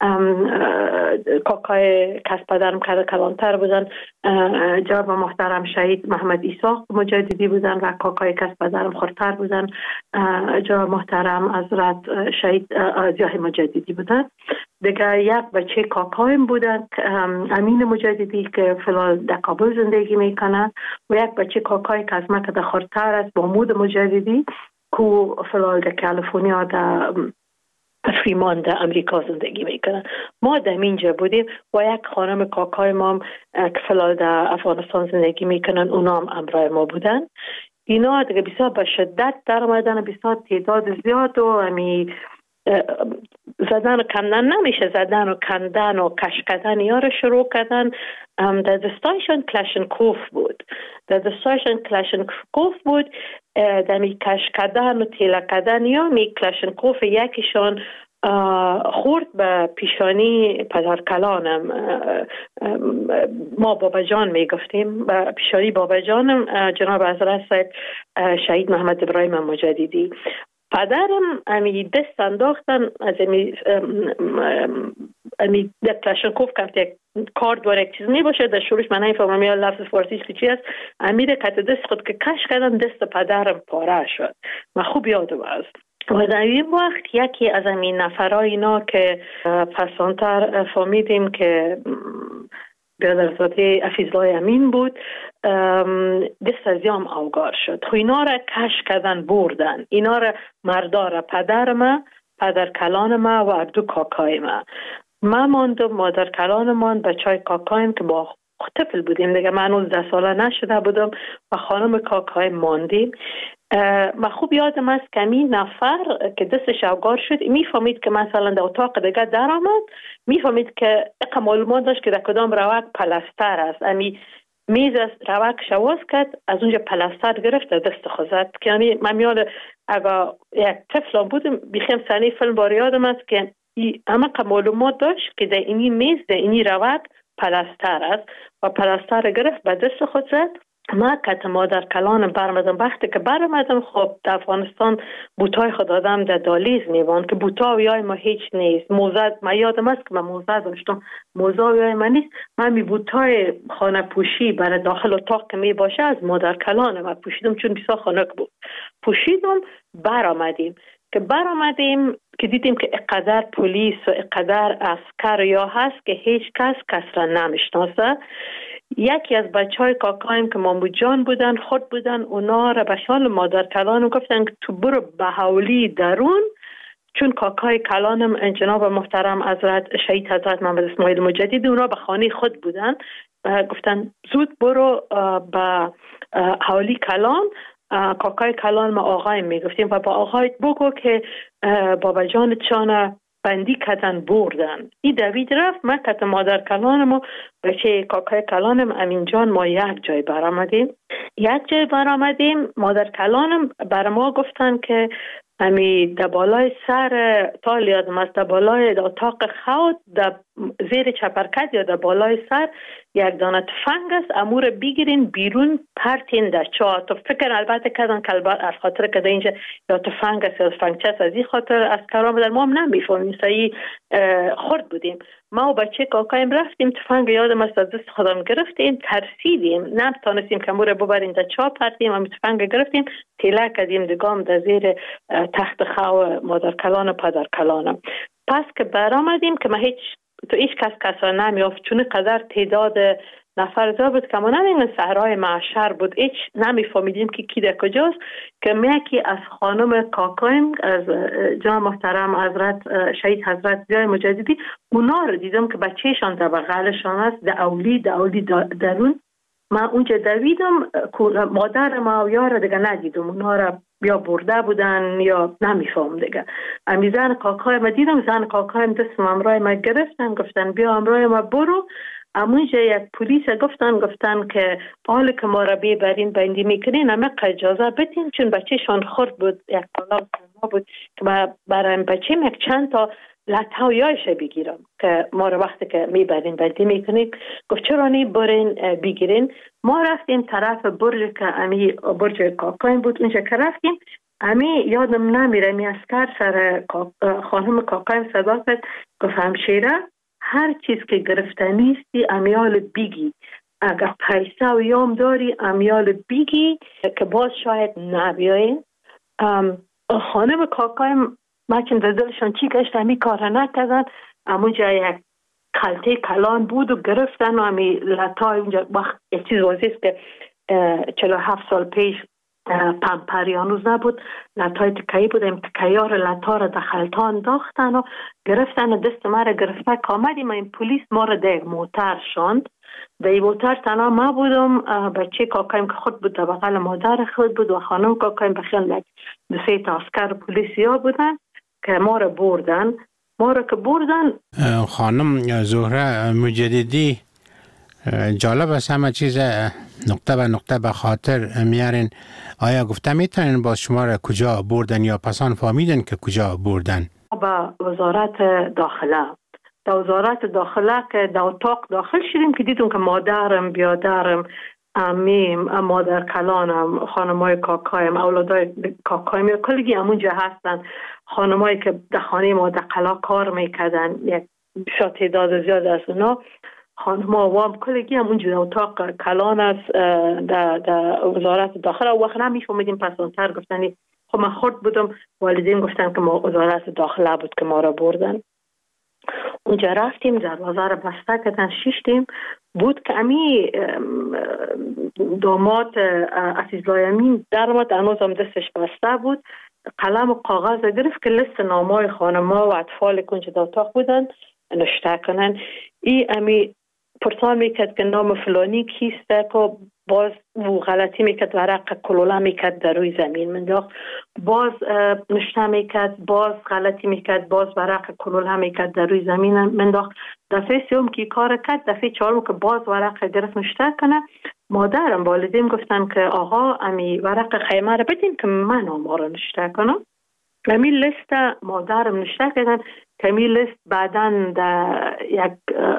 Speaker 10: کاکای کس پدرم کلانتر بودن، جناب محترم شهید محمد ایساق مجددی بودن و کاکای کس پدرم خورتر بودن، جناب محترم حضرت شهید ضیاء مجددی بودن. دیگه یک بچه کاکایم بودن، امین مجددی که فلال در کابل زندگی میکنن، و یک بچه کاکای که از ما که در خورتر است، محمود مجددی که فلال در کالیفرنیا در فریمان در امریکا زندگی میکنن. ما در اینجا بودیم و یک خانم کاکای ما که فلال در افغانستان زندگی میکنن، اونا هم همراه ما بودن. اینا دیگه بسیار به شدت در آمدن، بسیار تعداد زیاد و همی زدن و کندن نمیشه، زدن و کندن و کش کردن یا رو شروع کردن. در دستایشان کلاشنکوف بود، در می کش کردن و تیله کردن یا می کلاشنکوف یکیشان خورد به پیشانی پدر کلانم، ما بابا جان می گفتیم، به پیشانی بابا جانم جناب حضرت شهید محمد ابراهیم مجددی. پدرم امی دست انداختن از امی در کلاشنکوف کمت یک کارد و یک چیز می باشه، در شروعش من نمیفهمم یا لفظ فارسیش که چی است، امی در کت دست خود که کش کردن، دست پدرم پاره شد. من خوب یادم است. و در این وقت یکی از این نفرای اینا که پسانتر فهمیدیم که برادرزاده حفیظالله امین بود، دست از یام اوگار شد. خو اینا را کش کردن بردن، اینا را مردار، پدر ما، پدر کلان ما و 2 کاکای ما ماندم، مادر کلان ما، بچای کاکایم که با طفل بودیم دیگه، من 19 ساله نشده بودم و خانم کاکای ماندیم. من خوب یادم است که این نفر که دستش اوگار شد میفهمید که مثلا در اتاق دیگه در آمد، میفهمید که اقا معلومات داشت که در کدام روک پلستر است، امی میز روک شواز کرد، از اونجا پلستر گرفت در دست خوزد. که یعنی من میاد اگه یک طفلان بودم بیخیم سنی فیلم بار یادم است که همه معلومات داشت که در اینی میز، در اینی روک پلستر است و پلستر گرفت به دست خود زد. ما که مادر کلانم برمدم، وقتی که برمدم خب در افغانستان بوتای خود آدم در دالیز میوان که بوتا ویای ما هیچ نیست، موزه ما یادم است که من موزه داشتم، موزه ویای ما نیست، من می بوتای خانه پوشی برای داخل اتاق که می باشه از مادر کلانم پوشیدم، چون بسیار خنک بود، پوشیدم. برآمدیم که دیدیم که اقدر پلیس و اقدر عسکر یا هست که هیچ کس را نمیشناسه. یکی از بچهای کاکایم که مامود جان بودن، خود بودن، اونا را به شان مادر کلانم گفتن که تو برو به حولی درون، چون کاکای کلانم جناب محترم شهید حضرت محمد اسماعیل مجددی اونا به خانه خود بودن، گفتن زود برو به حولی کلان. کاکای کلان ما آقای میگفتیم و با آقای بگو که بابا جان چانه بندی کردن بردن. این دوید رفت، من کت مادر کلانم و بچه کاکای کلانم امین جان ما یک جای برآمدیم. مادر کلانم بر ما گفتن که امی در بالای سر تا یادم است، در بالای اتاق خواب در زیر چپرکت یا در بالای سر یک دانه تفنگ است، امور بگیرین بیرون پرتین در چاه. تو فکر البته کردن که از خاطر که اینجا یا تفنگ است یا تفنگچه از این خاطر از کرام در ما هم نمیفهمیم، سعی خورد بودیم. ما و بچه کاکایم رفتیم، تفنگ یادم است از دست خودم گرفتیم، ترسیدیم، نمیتونستیم که امور ببریم در چاه پرتیم، هم تفنگ گرفتیم، تیله کردیم دگام در زیر تخت خواب مادر کلان و پدر کلانم. پس که برآمدیم که ما هیچ کس را نمیافت، چون قدر تعداد نفر زیاد بود که ما نمیدونیم صحرای معشر بود، هیچ نمیفهمیدیم که کی در کجاست. که یکی از خانم کاکایم از جناب محترم حضرت شهید حضرت ضیای مجددی، اونا رو دیدم که بچهشان در بغلشان است، داولی درون. من اونجا دویدم، مادر ما و یار دیگه ندیدم، اونا را یا برده بودن یا نمیفهم دیگه. امی زن کاکای ما دیدم، زن کاکایم دستم امرای ما گرفتن، گفتن بیا امرای ما برو. امونجا یک پلیس گفتن که حال که ما را ببرین بندی میکنین اما اجازه بدین، چون بچهشان خورد بود، یک طلاق ما بود که ما برای بچه یک چند تا لطایش بگیرم که ما را وقتی که میبرین بندی میکنین. گفت چرا نی برین بگیرین. ما رفتیم طرف برج که امی برج کاکایم بود، اونجا که رفتیم امی یادم نمیره می اسکر سر خانم کاکایم صدا کرد، گفت همشیره هر چیز که گرفته نیستی امیال بیگی، اگر پیسه و یام داری امیال بیگی که باز شاید نبیاین. خانم کاکایم مچن در دلشان چی گشت امی کار نکردن. امونجا یک کلته کلان بود و گرفتن و امی لطای اونجا وقت یک چیز واضحیست که 47 سال پیش پمپریانوز نبود، لطای تکایی بود، این تکایار لطا را در خلطه انداختن و گرفتن و دست ما را گرفته که آمدیم. این پولیس ما را در موتر شاند. در این موتر تنها ما بودم، بچه کاکایم که خود بود در بغل مادر خود بود و خانم کاکایم بخیل دو سه تا عسکر پلیسی ها بودن که ما را بردن. ما را که بردن،
Speaker 11: خانم زهره مجددی جالب است، همه چیز نقطه به نقطه به خاطر میارین. آیا گفته میتونین با شما را کجا بردن یا پسان فهمیدن که کجا بردن؟
Speaker 10: با وزارت داخله. در وزارت داخله که در اتاق داخل شدیم که دیدم که مادرم، بیادرم، امیم، مادر کلانم، خانمای کاکایم، اولادای کاکایم یا کلگی همونجا هستن. خانمایی که در خانه ما در قلا کار میکردن، یک بسیار تعداد زیاد از اونا خانم‌ها وام کلگی همونجا در اتاق کلان است در وزارت داخله. و وقت نمیفهمیدیم پسانتر گفتنی خب من خورد بودم، والدین گفتن که ما وزارت داخله بود که ما را بردن. اونجا رفتیم، دروازه را بسته کردن، شیشتیم. بود که امی داماد عزیزالله امین در آمد، هنوز هم دستش بسته بود، قلم و کاغذ گرفت که لیست نامای خانم‌ها و اطفال که اونجا در اتاق بودن نوشته کنن. ای امی پرسان میکرد که نام فلانی کیسته، که باز و غلطی میکرد، ورق کلوله میکرد در روی زمین منداخت، باز نشته میکرد، باز غلطی میکرد، باز ورق کلوله میکرد در روی زمین منداخت. دفعه سوم که کار کرد، دفعه چهارم که باز ورق گرفت نشته کنه. مادرم والدین گفتن که آقا امی ورق خیمه رو بدین که من ما رو نشته کنم. امی لیست مادرم نشته کردن که امی لیست بعداً در یک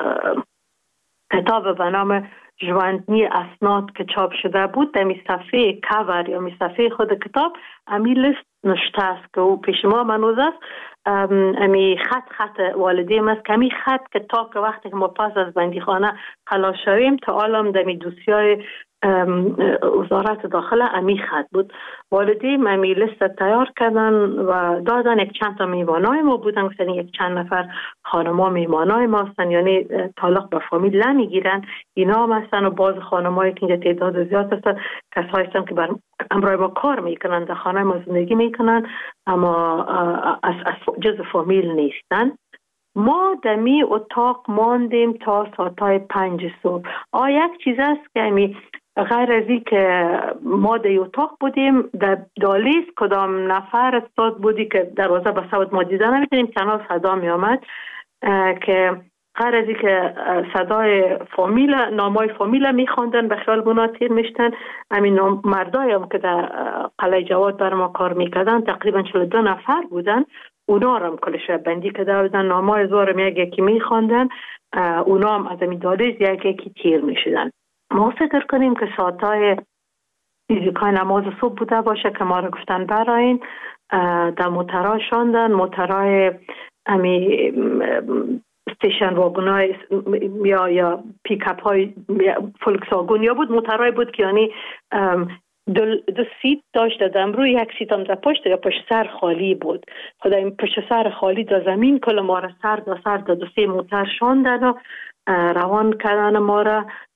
Speaker 10: کتاب به نام ژواندنی اسناد که چاپ شده بود، در می صفحه کاور یا می صفحه خود کتاب امی لیست نشته است که او پیش ما منوز است. امی خط والدیم است که امی خط که تا که وقتی که ما پس از بندیخانه خلاص شویم تا عالم در می دوسیای وزارت داخله امی خط بود. والدین امی لیست تیار کردن و دادن. یک چند تا میوانای ما بودن، گفتن یک چند نفر خانما میوانای ما هستن، یعنی تعلق به فامیل نمیگیرن، اینا هم هستن. و باز خانمایی که اینجا تعداد زیاد هستن کسایی هستن که بر امرای ما کار میکنن، در خانه ما زندگی میکنن اما از جز فامیل نیستن. ما دمی اتاق ماندیم تا ساعتای 5 صبح. یک چیز است که امی غیر از این که ما در اتاق بودیم، در دالیز کدام نفر استاد بودی که دروازه بسته بود ما دیده نمیتونیم، تنها صدا می آمد که غیر از این که صدای فامیل، نامای فامیل می خواندن به خیال بنا تیر میشتن. همین مردای هم که در قلعه جواد بر ما کار میکردن تقریبا 42 نفر بودن، اونا هم کلش بندی کده بودن، نامای زورم یکی می خواندن، اونا هم از همین دالیز یکی تیر میشدن. ما فکر کنیم که ساعتای فیزیکای نماز صبح بوده باشه که ما رو گفتن براین، در موترها شاندن. موترهای امی استیشن واگونای یا پیکاپ های فولکسواگن یا بود، موترهای بود که یعنی دو سیت داشت، دادم روی یک سیت هم در پشت یا پشت سر خالی بود. خدا این پشت سر خالی در زمین کل ما را سر دو سه موتر شاندن و روان کردن ما را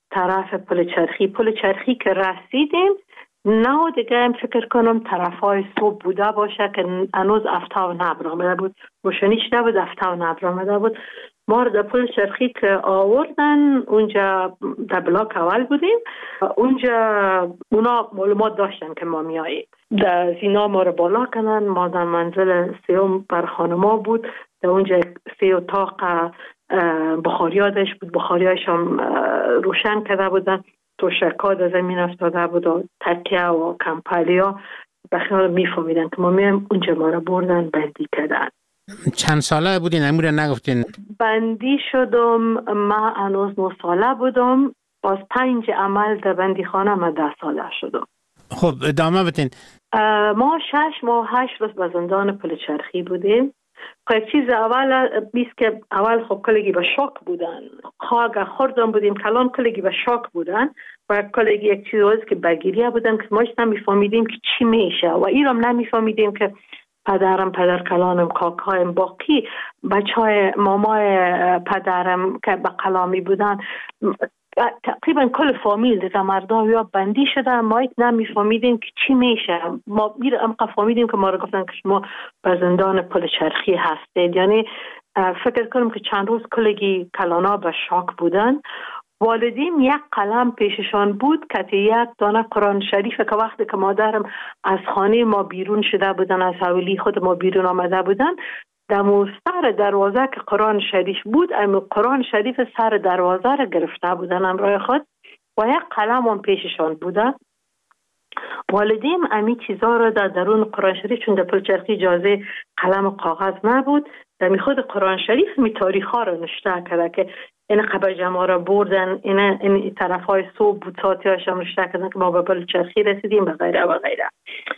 Speaker 10: طرف پل چرخی که رسیدیم نه دیگه هم فکر کنم طرفای صبح بوده باشه که هنوز افتا و نبر آمده بود، روشنیش نبود، افتا و نبر آمده بود. ما در پل چرخی که آوردن اونجا در بلاک اول بودیم، اونجا اونا معلومات داشتن که ما میاییم، در زینا ما رو بالا کنن. ما در منزل سیوم بر خانما بود، در اونجا 3 اتاق بخاریادش بود، بخاریاش هم روشن کرده بودن، توشک‌ها در زمین افتاده بود و تکیه و کمپلیا. بخیال میفهمیدن که ما میم، اونجا ما رو بردن بندی کردن.
Speaker 11: چند ساله بودین؟ امور نگفتین.
Speaker 10: بندی شدم ما هنوز 9 ساله بودم، باز 5 عمل در بندی خانه ما 10 ساله شدم.
Speaker 11: خب ادامه بدین.
Speaker 10: ما 6 ماه 8 روز به زندان پل چرخی بودیم. خب چیز اول بیست که اول خب کلگی به شاک بودن، خواهد خوردم بودیم کلان کلگی به شاک بودن و کلگی یک چیز روز که بگیریه بودن که ماش نمیفهمیدیم که چی میشه و ایرام نمیفهمیدیم که پدرم، پدر کلانم، کاکایم، باقی بچهای مامای پدرم که به کلامی بودن، تقریبا کل فامیل دیگه مردم یا بندی شده، ما نمیفهمیدیم که چی میشه. ما میرم فهمیدیم که ما رو گفتن که شما به زندان پل چرخی هستید. یعنی فکر کنم که چند روز کلگی کلانا به شاک بودن. والدین یک قلم پیششان بود که یک دانه قرآن شریف که وقتی که مادرم از خانه ما بیرون شده بودن، از حویلی خود ما بیرون آمده بودن، در سر دروازه که قرآن شریف بود، قرآن شریف سر دروازه را گرفته بودن همراه خود و یک قلم هم پیششان بوده. والدین امی چیزا را در درون قرآن شریف، چون در پل چرخی اجازه قلم و کاغذ نبود، در خود قرآن شریف می تاریخ ها را نشته کرده که این قبر جمعه را بردن، این طرف های صبح بود، ساعتی هاشم نشته کردن که ما به پل چرخی رسیدیم و غیره و غیره.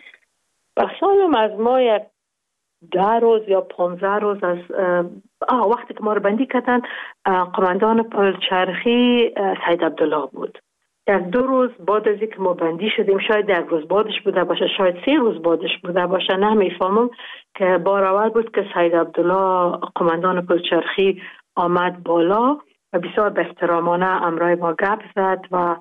Speaker 10: بخشالم از ما یک 10 روز یا 15 روز از وقتی که ما رو بندی کردن، قماندان پل چرخی سید عبدالله بود. 1-2 روز بعد از اینکه ما بندی شدیم، شاید 1 روز بعدش بوده باشه، شاید 3 روز بعدش بوده باشه، نمیفهمم، که بار اول بود که سید عبدالله قماندان پل چرخی آمد بالا و بسیار به احترامانه امرای ما گپ زد و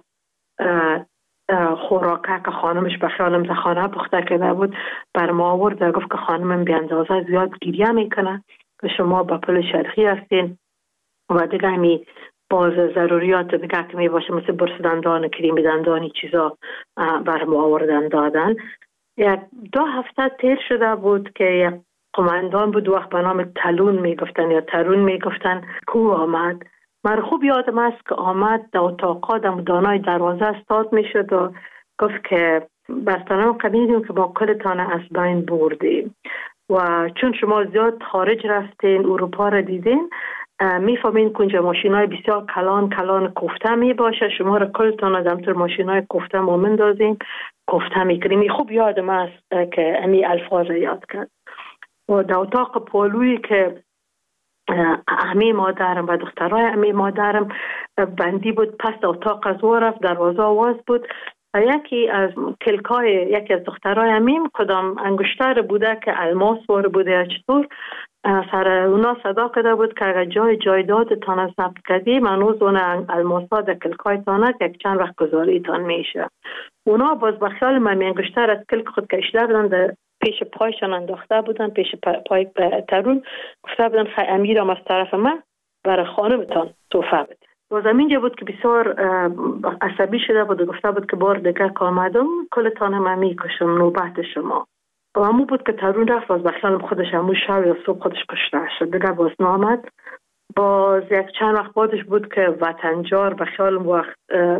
Speaker 10: خوراکه که خانمش به خیالم در خانه پخته کرده بود بر ما آورد و گفت که خانمم بی اندازه زیاد گریه میکنه که شما با پل چرخی هستین و دیگه همی باز ضروریات دیگه که می باشه مثل برس دندان، کریم دندانی چیزا بر ما آوردن دادن. 1-2 هفته تیر شده بود که یک قماندان بود، وقت به نام تلون میگفتن یا ترون میگفتن، کو آمد. من خوب یادم است که آمد در اتاقا در دانای دروازه استاد میشد و گفت که بستانم قبیدیم که با کلتان از بین بردیم و چون شما زیاد خارج رفتین، اروپا را دیدین، میفهمین که اونجا ماشینای بسیار کلان کوفته می باشه، شما را کلتان از همطور ماشینای کوفته ما مندازیم، کوفته میکنیم. خوب یادم است که امی الفاظ یاد کرد. و در اتاق پولویی که امی مادرم و دخترای امی مادرم بندی بود، پس اتاق از او رفت، دروازه آواز بود و یکی از کلکای یکی از دخترای امیم کدام انگشتر بوده که الماس وار بوده یا چطور، سر اونا صدا کرده بود که اگر جایداد تان از ضبط کردی منوز اون الماسا در کلکای تانه که چند وقت گذاری تان میشه. اونا باز بخیال من انگشتر از کلک خود کشیده بودن، در پیش پایشان انداخته بودن، پیش پای ترون گفته بودن خیلی امیرم از طرف من برای خانمتان توفه بده. باز اینجا بود که بسیار عصبی شده بود و گفته بود که بار دیگه که آمدم کلتان هم میکشم، نوبت شما. و همون بود که ترون رفت، باز بخیالم خودش همون شب یا صبح خودش کشته شد، دیگه باز نامد. باز یک چند وقت بعدش بود که وطنجار بخیالم وقت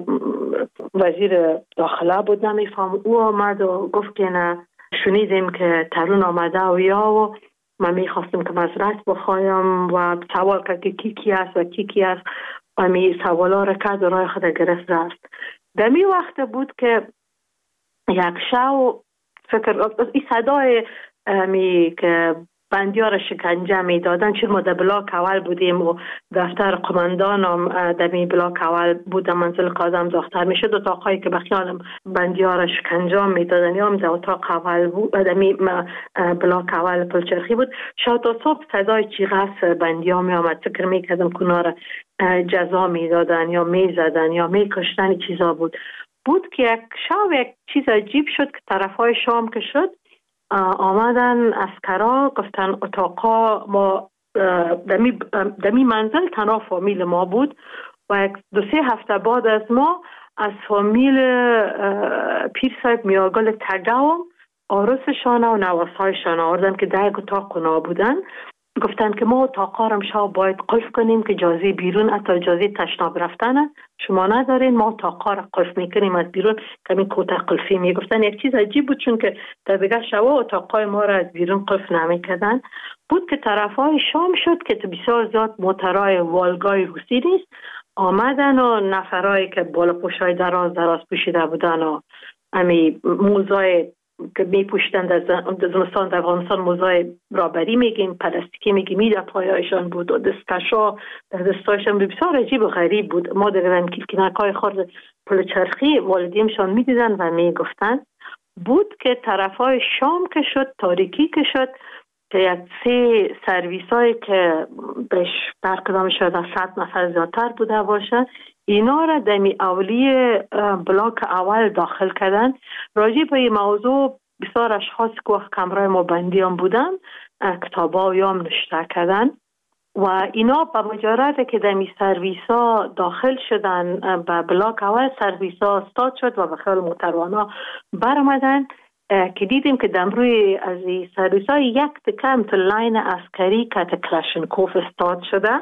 Speaker 10: وزیر داخله بود، نمیفهم، او آمد و گفت که نه شنیدیم که ترون آمده و یا و من میخواستم که مزرعت بخوایم و سوال کرد که کی است و کی است و می سوالا را کرد و رای خود گرفت رفت. در می وقت بود که یک شو فکر این صدای می که بندیار شکنجه میدادن. چون ما در بلاک اول بودیم و دفتر قماندان هم در بلاک اول بود، منزل قاضم دختر میشد. اتاقایی که بخیالم بندیار شکنجه میدادن یا هم در اتاق اول بود، در بلاک اول پلچرخی بود. شاید تا صبح صدای چیغس بندیار می آمد. فکر میکردم که اونا را جزا میدادن یا میزدن یا میکشتن. چیزا بود که یک شب یک چیز عجیب شد که طرفای شام که شد آمدن اسکرا گفتن اتاقا ما دمی منزل تنها فامیل ما بود و 2-3 هفته بعد از ما از فامیل پیر صاحب میاگل تگاو آرسشان و نواسایشان آوردن که در اتاق اونا بودن. گفتن که ما اتاقا را شب باید قلف کنیم که اجازه بیرون، حتی اجازه تشناب رفتن شما ندارین، ما اتاقا را قلف میکنیم از بیرون. کمی کوته قلفی میگفتن. یک چیز عجیب بود چون که در دیگه شبا اتاقای ما را از بیرون قلف نمیکردن. بود که طرفای شام شد که بسیار زیاد موترهای والگای روسی نیست آمدن و نفرهایی که بالا پوشای دراز پوشیده بودن و امی موزای که می پوشتن در زمستان در افغانستان موزای رابری میگیم، پلاستیکی میگیم، در پایایشان بود و دستکشا در دستایشان بسیار عجیب و غریب بود. ما در کلینکای خورد پلچرخی والدینشان میدیدن و میگفتن. بود که طرفای شام که شد، تاریکی که شد، که یک 3 سرویس هایی که بهش برکدام شد از 100 نفر زیادتر بوده باشه، اینا را دمی اولی بلاک اول داخل کردن. راجع به این موضوع بسیار اشخاص که وقت کمرای ما بندی هم بودن کتابا یا هم نشته کردن و اینا به مجرد که دمی سرویس ها داخل شدن به بلاک اول، سرویس ها استاد شد و به خیال محترمانا برامدن که دیدیم که دمروی از این سرویس ها یک تکم تو لاین عسکری که کلاشنکوف استاد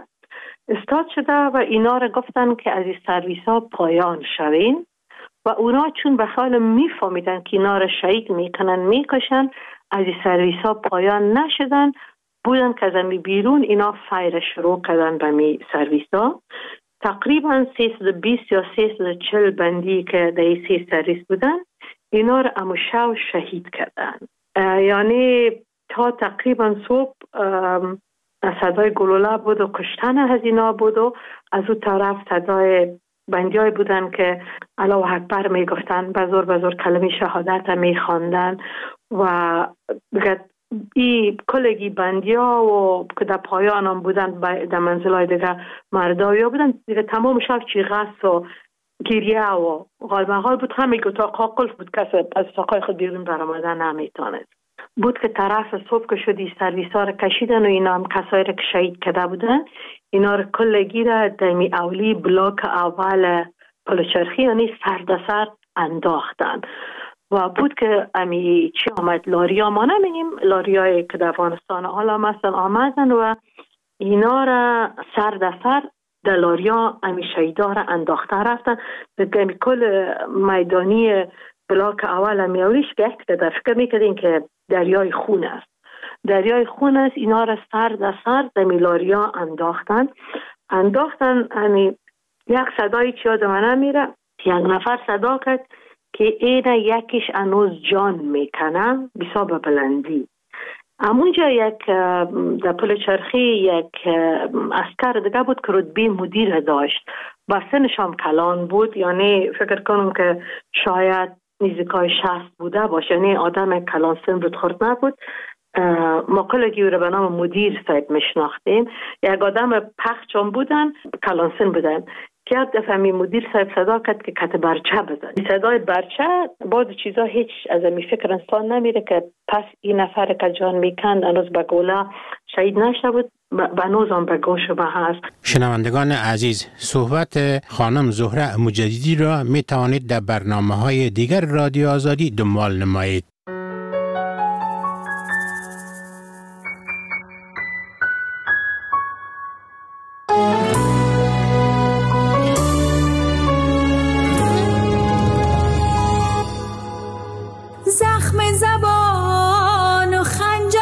Speaker 10: شده و اینا را گفتن که از این سرویس ها پایان شوین و اونا چون به خیال میفهمیدن که اینا را شهید میکنن میکشن، از این سرویس ها پایان نشدن. بودن که از امی بیرون اینا فایر شروع کردن به می سرویس ها. تقریبا 320 یا 340 بندی که در این 3 سرویس بودن اینا را اموشو شهید کردن. یعنی تا تقریبا صبح صدای گلوله بود و کشتن از اینا بود و از اون طرف صدای بندی های بودن که الله اکبر می گفتن، بزرگ کلمه شهادت می خواندن و این کلگی بندی ها و که در پایان هم بودن در منزل های دیگه مردایی ها بودن دیگه. تمام شب چیغس و گریه و غالمغال بود. همه اتاق ها قلف بود، کسی از اتاقای خود بیرون برآمدن نمیتونست. بود که طرف صبح که شدی سرویس ها را کشیدن و اینا هم کسایی را که شهید کرده بودن اینا را کلگی را دمی اولی بلاک اول پلچرخی یعنی سر انداختن و بود که امی چی آمد لاریا ما نمینیم لاریایی که در افغانستان حالا مثلا آمدن و اینا را سر در لاریا امی شهیدا را انداخته رفتن. دمی کل میدانی بلاک اول امی اولیش که یک در فکر میکردین که دریای خون است. اینا را سر در لاریا انداختن. امی یک صدایی چی آدم نمیره، یک نفر صدا کرد که اینه یکیش انوز جان میکنه بسا به بلندی. همونجا یک در پلچرخی یک اسکر دیگه بود که رتبه مدیر داشت و سنش هم کلان بود، یعنی فکر کنم که شاید نزدیکای 60 بوده باشه، یعنی آدم کلان سن بود، خورد نبود. ما کلگی رو به نام مدیر صاحب میشناختیم. یک آدم پخچ هم بودن، کلان سن بودن که یک دفعه مدیر صاحب صدا کرد که کت برچه بزن. صدای برچه بعد چیزا هیچ از می فکر انسان نمیره که پس این نفر که جان میکند هنوز به گوله شهید نشده بود، هنوز هم به گوش به هست.
Speaker 11: شنوندگان عزیز، صحبت خانم زهره مجددی را می توانید در برنامه‌های دیگر رادیو آزادی دنبال نمایید.
Speaker 12: زخم زبان و خنجر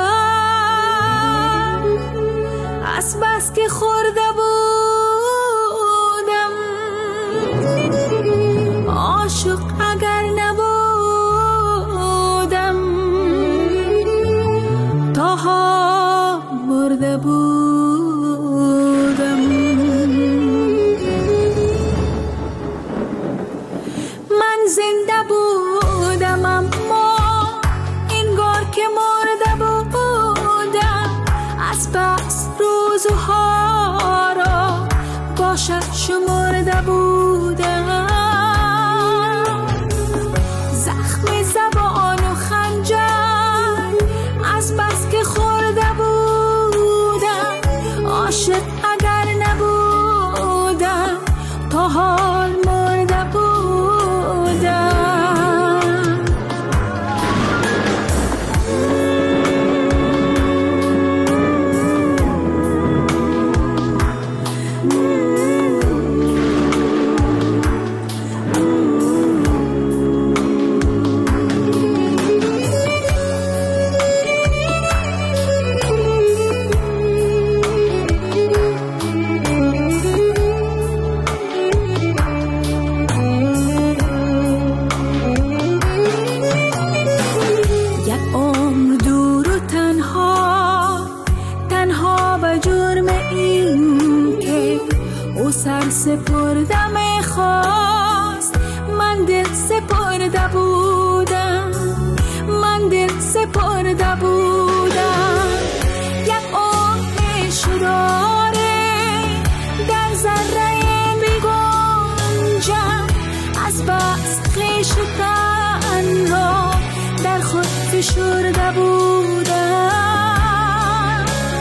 Speaker 12: از بس که خورده بودم عاشق اگر نبودم تا سپردم خواست، من دل سپرده بودم، من دل سپرده بودم. یک آتش داره در ذره میگنجم، از بس خویش تن را در خود فشرده بودم.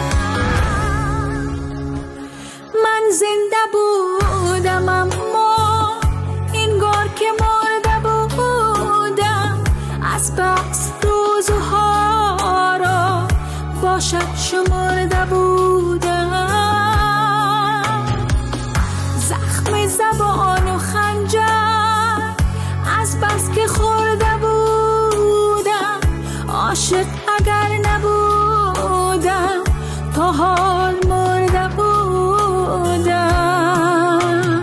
Speaker 12: من زنده بودم اما انگار که مرده بودم، از بس روزها را باشد شمرده بودم. زخم زبان و خنجر از بس که خورده بودم، عاشق اگر نبودم تا حال مرده بودم.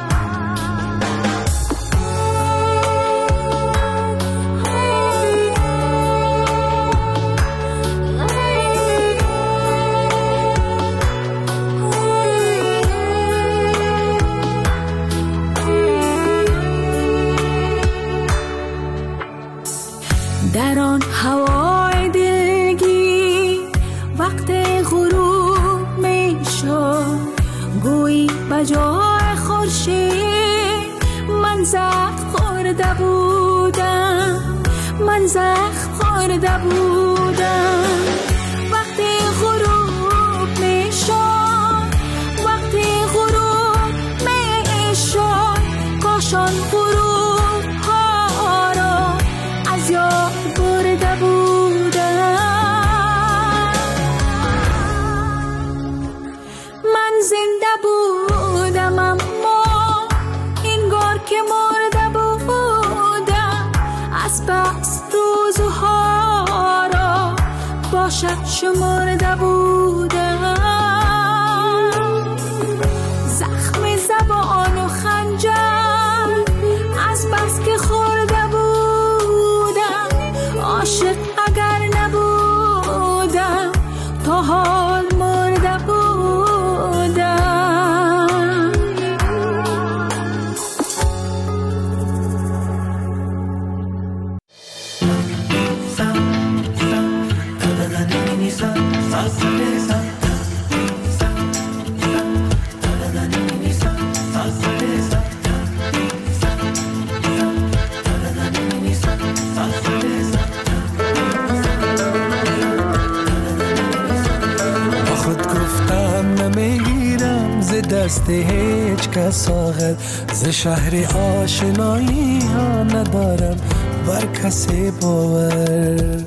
Speaker 12: در آن هوای دلگی وقت غروب می شد، گویی بجای خورشید من زخم خورده بودم، من زخم خورده بودم. وقتی غروب می شد، وقتی غروب می شد، کاشان غروب ها را از یاد برده بودم. من زنده بودم اما انگار که مرده بودم، از بس روزها را باشد شمرده بودم. زخم زبان و خنجر از بس که خورده بودم، عاشق اگر نبودم تا حال مرده بودم.
Speaker 13: دست هیچ کس آخر، ز شهر آشنایی ها ندارم بر کسی باور.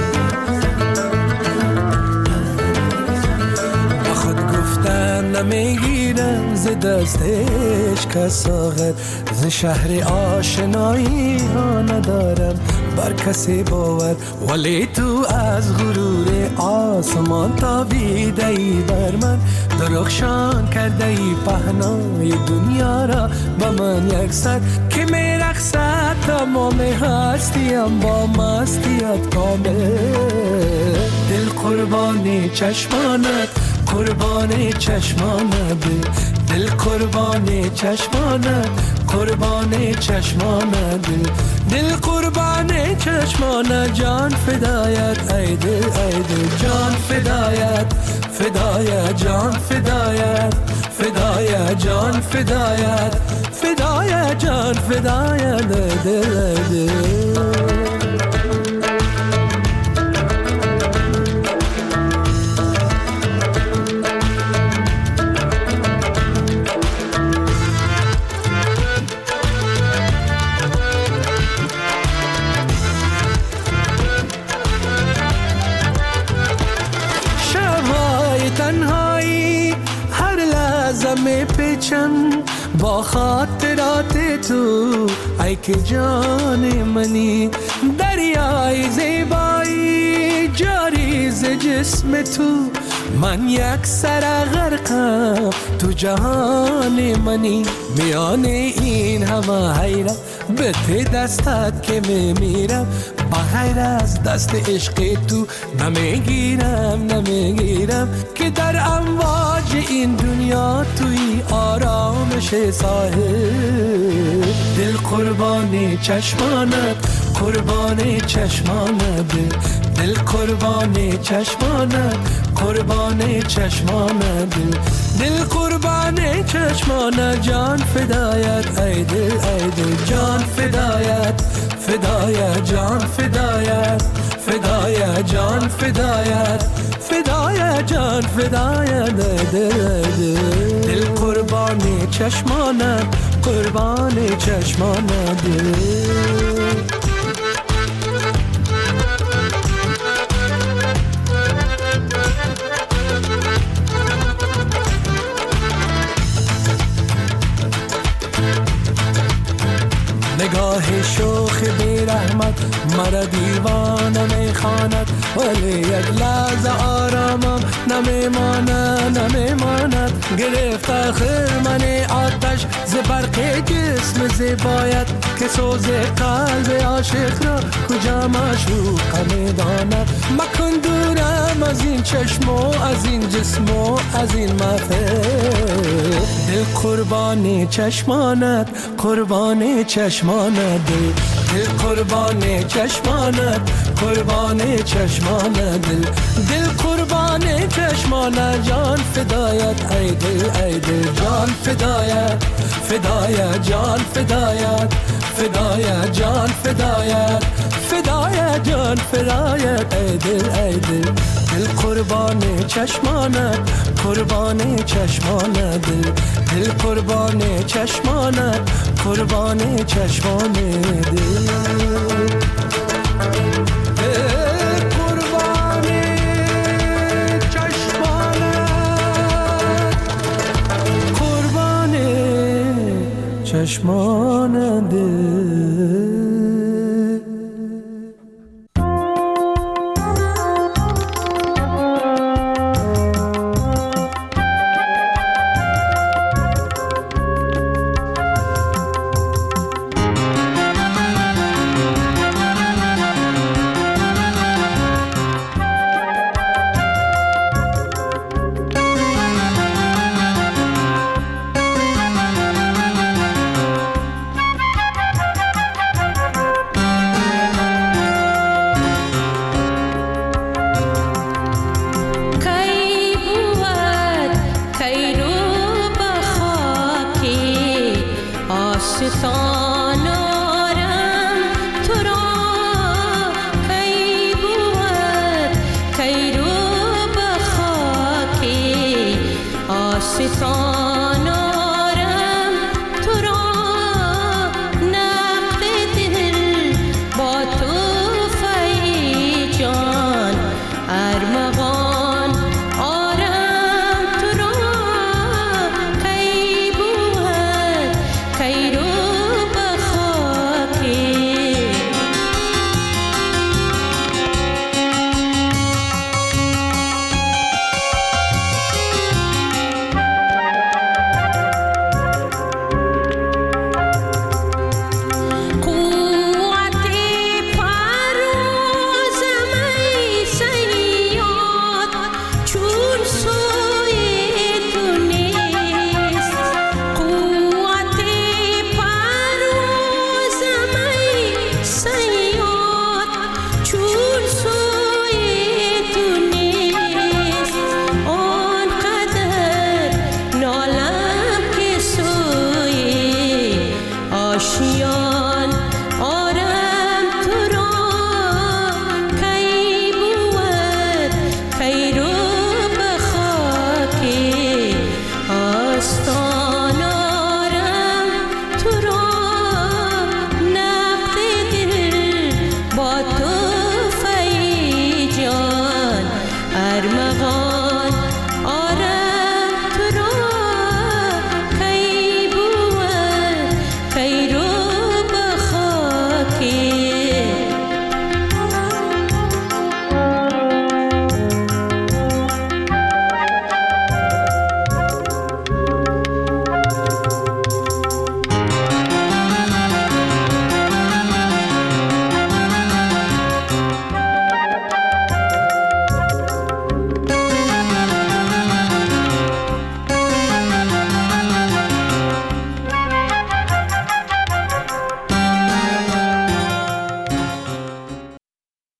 Speaker 13: با خود گفتن نمیگیرم ز دست هیچ کس آخر، ز شهر آشنایی ها ندارم بر کسی باور. ولی تو از غرور آسمان تابیده ای بر من، درخشان کرده ای پهنای دنیا را با من یکسر، که میرقصد تمام هستیم با مستیت کامل. دل قربان چشمانت، قربان چشمانت، دل قربان چشمانت، قربان چشمانت، دل قربان چشمانت. جان فدایت ای دل ای دل، جان فدایت، فدایت جان فدایت، فدایت جان فدایت، فدایت جان فدایت دل دل. با خاطرات تو ای که جان منی، دریای زیبایی جاری ز جسم تو، من یک سر غرقم تو جهان منی. میان این همه حیرت به ته دستت که میمیرم بغیر از دست عشق تو نمیگیرم که در امواج این دنیا توی آرامش ساحل دل قربان چشمانت قربان چشمانت دل قربان چشمانت قربان چشمانت دل قربان چشمانت جان فدایت ای دل جان فدایت جان فدایت جان فدایت جان فدایت دل قربان چشمانت قربان چشمانت نگاه شوخ بی رحمت مرا دیوانه میخواند ولی یک لحظه آرامم نمیماند گرفت آخر من آتش ز برق جسم زیبایت که سوز قلب عاشق را کجا معشوق میداند مکن دورم از این چشم و از این جسم و از این محفل دل قربان چشمانت قربان چشمانت دل قربان چشمانت قربان چشمانت دل قربان چشمانت جان فدایت ای دل جان فدایت جان فدایت جان فدایت جان فدایت ای دل دل قربان چشمانت قربان چشمانت دل قربان چشمانت قربان چشمانت چشمانت
Speaker 12: چون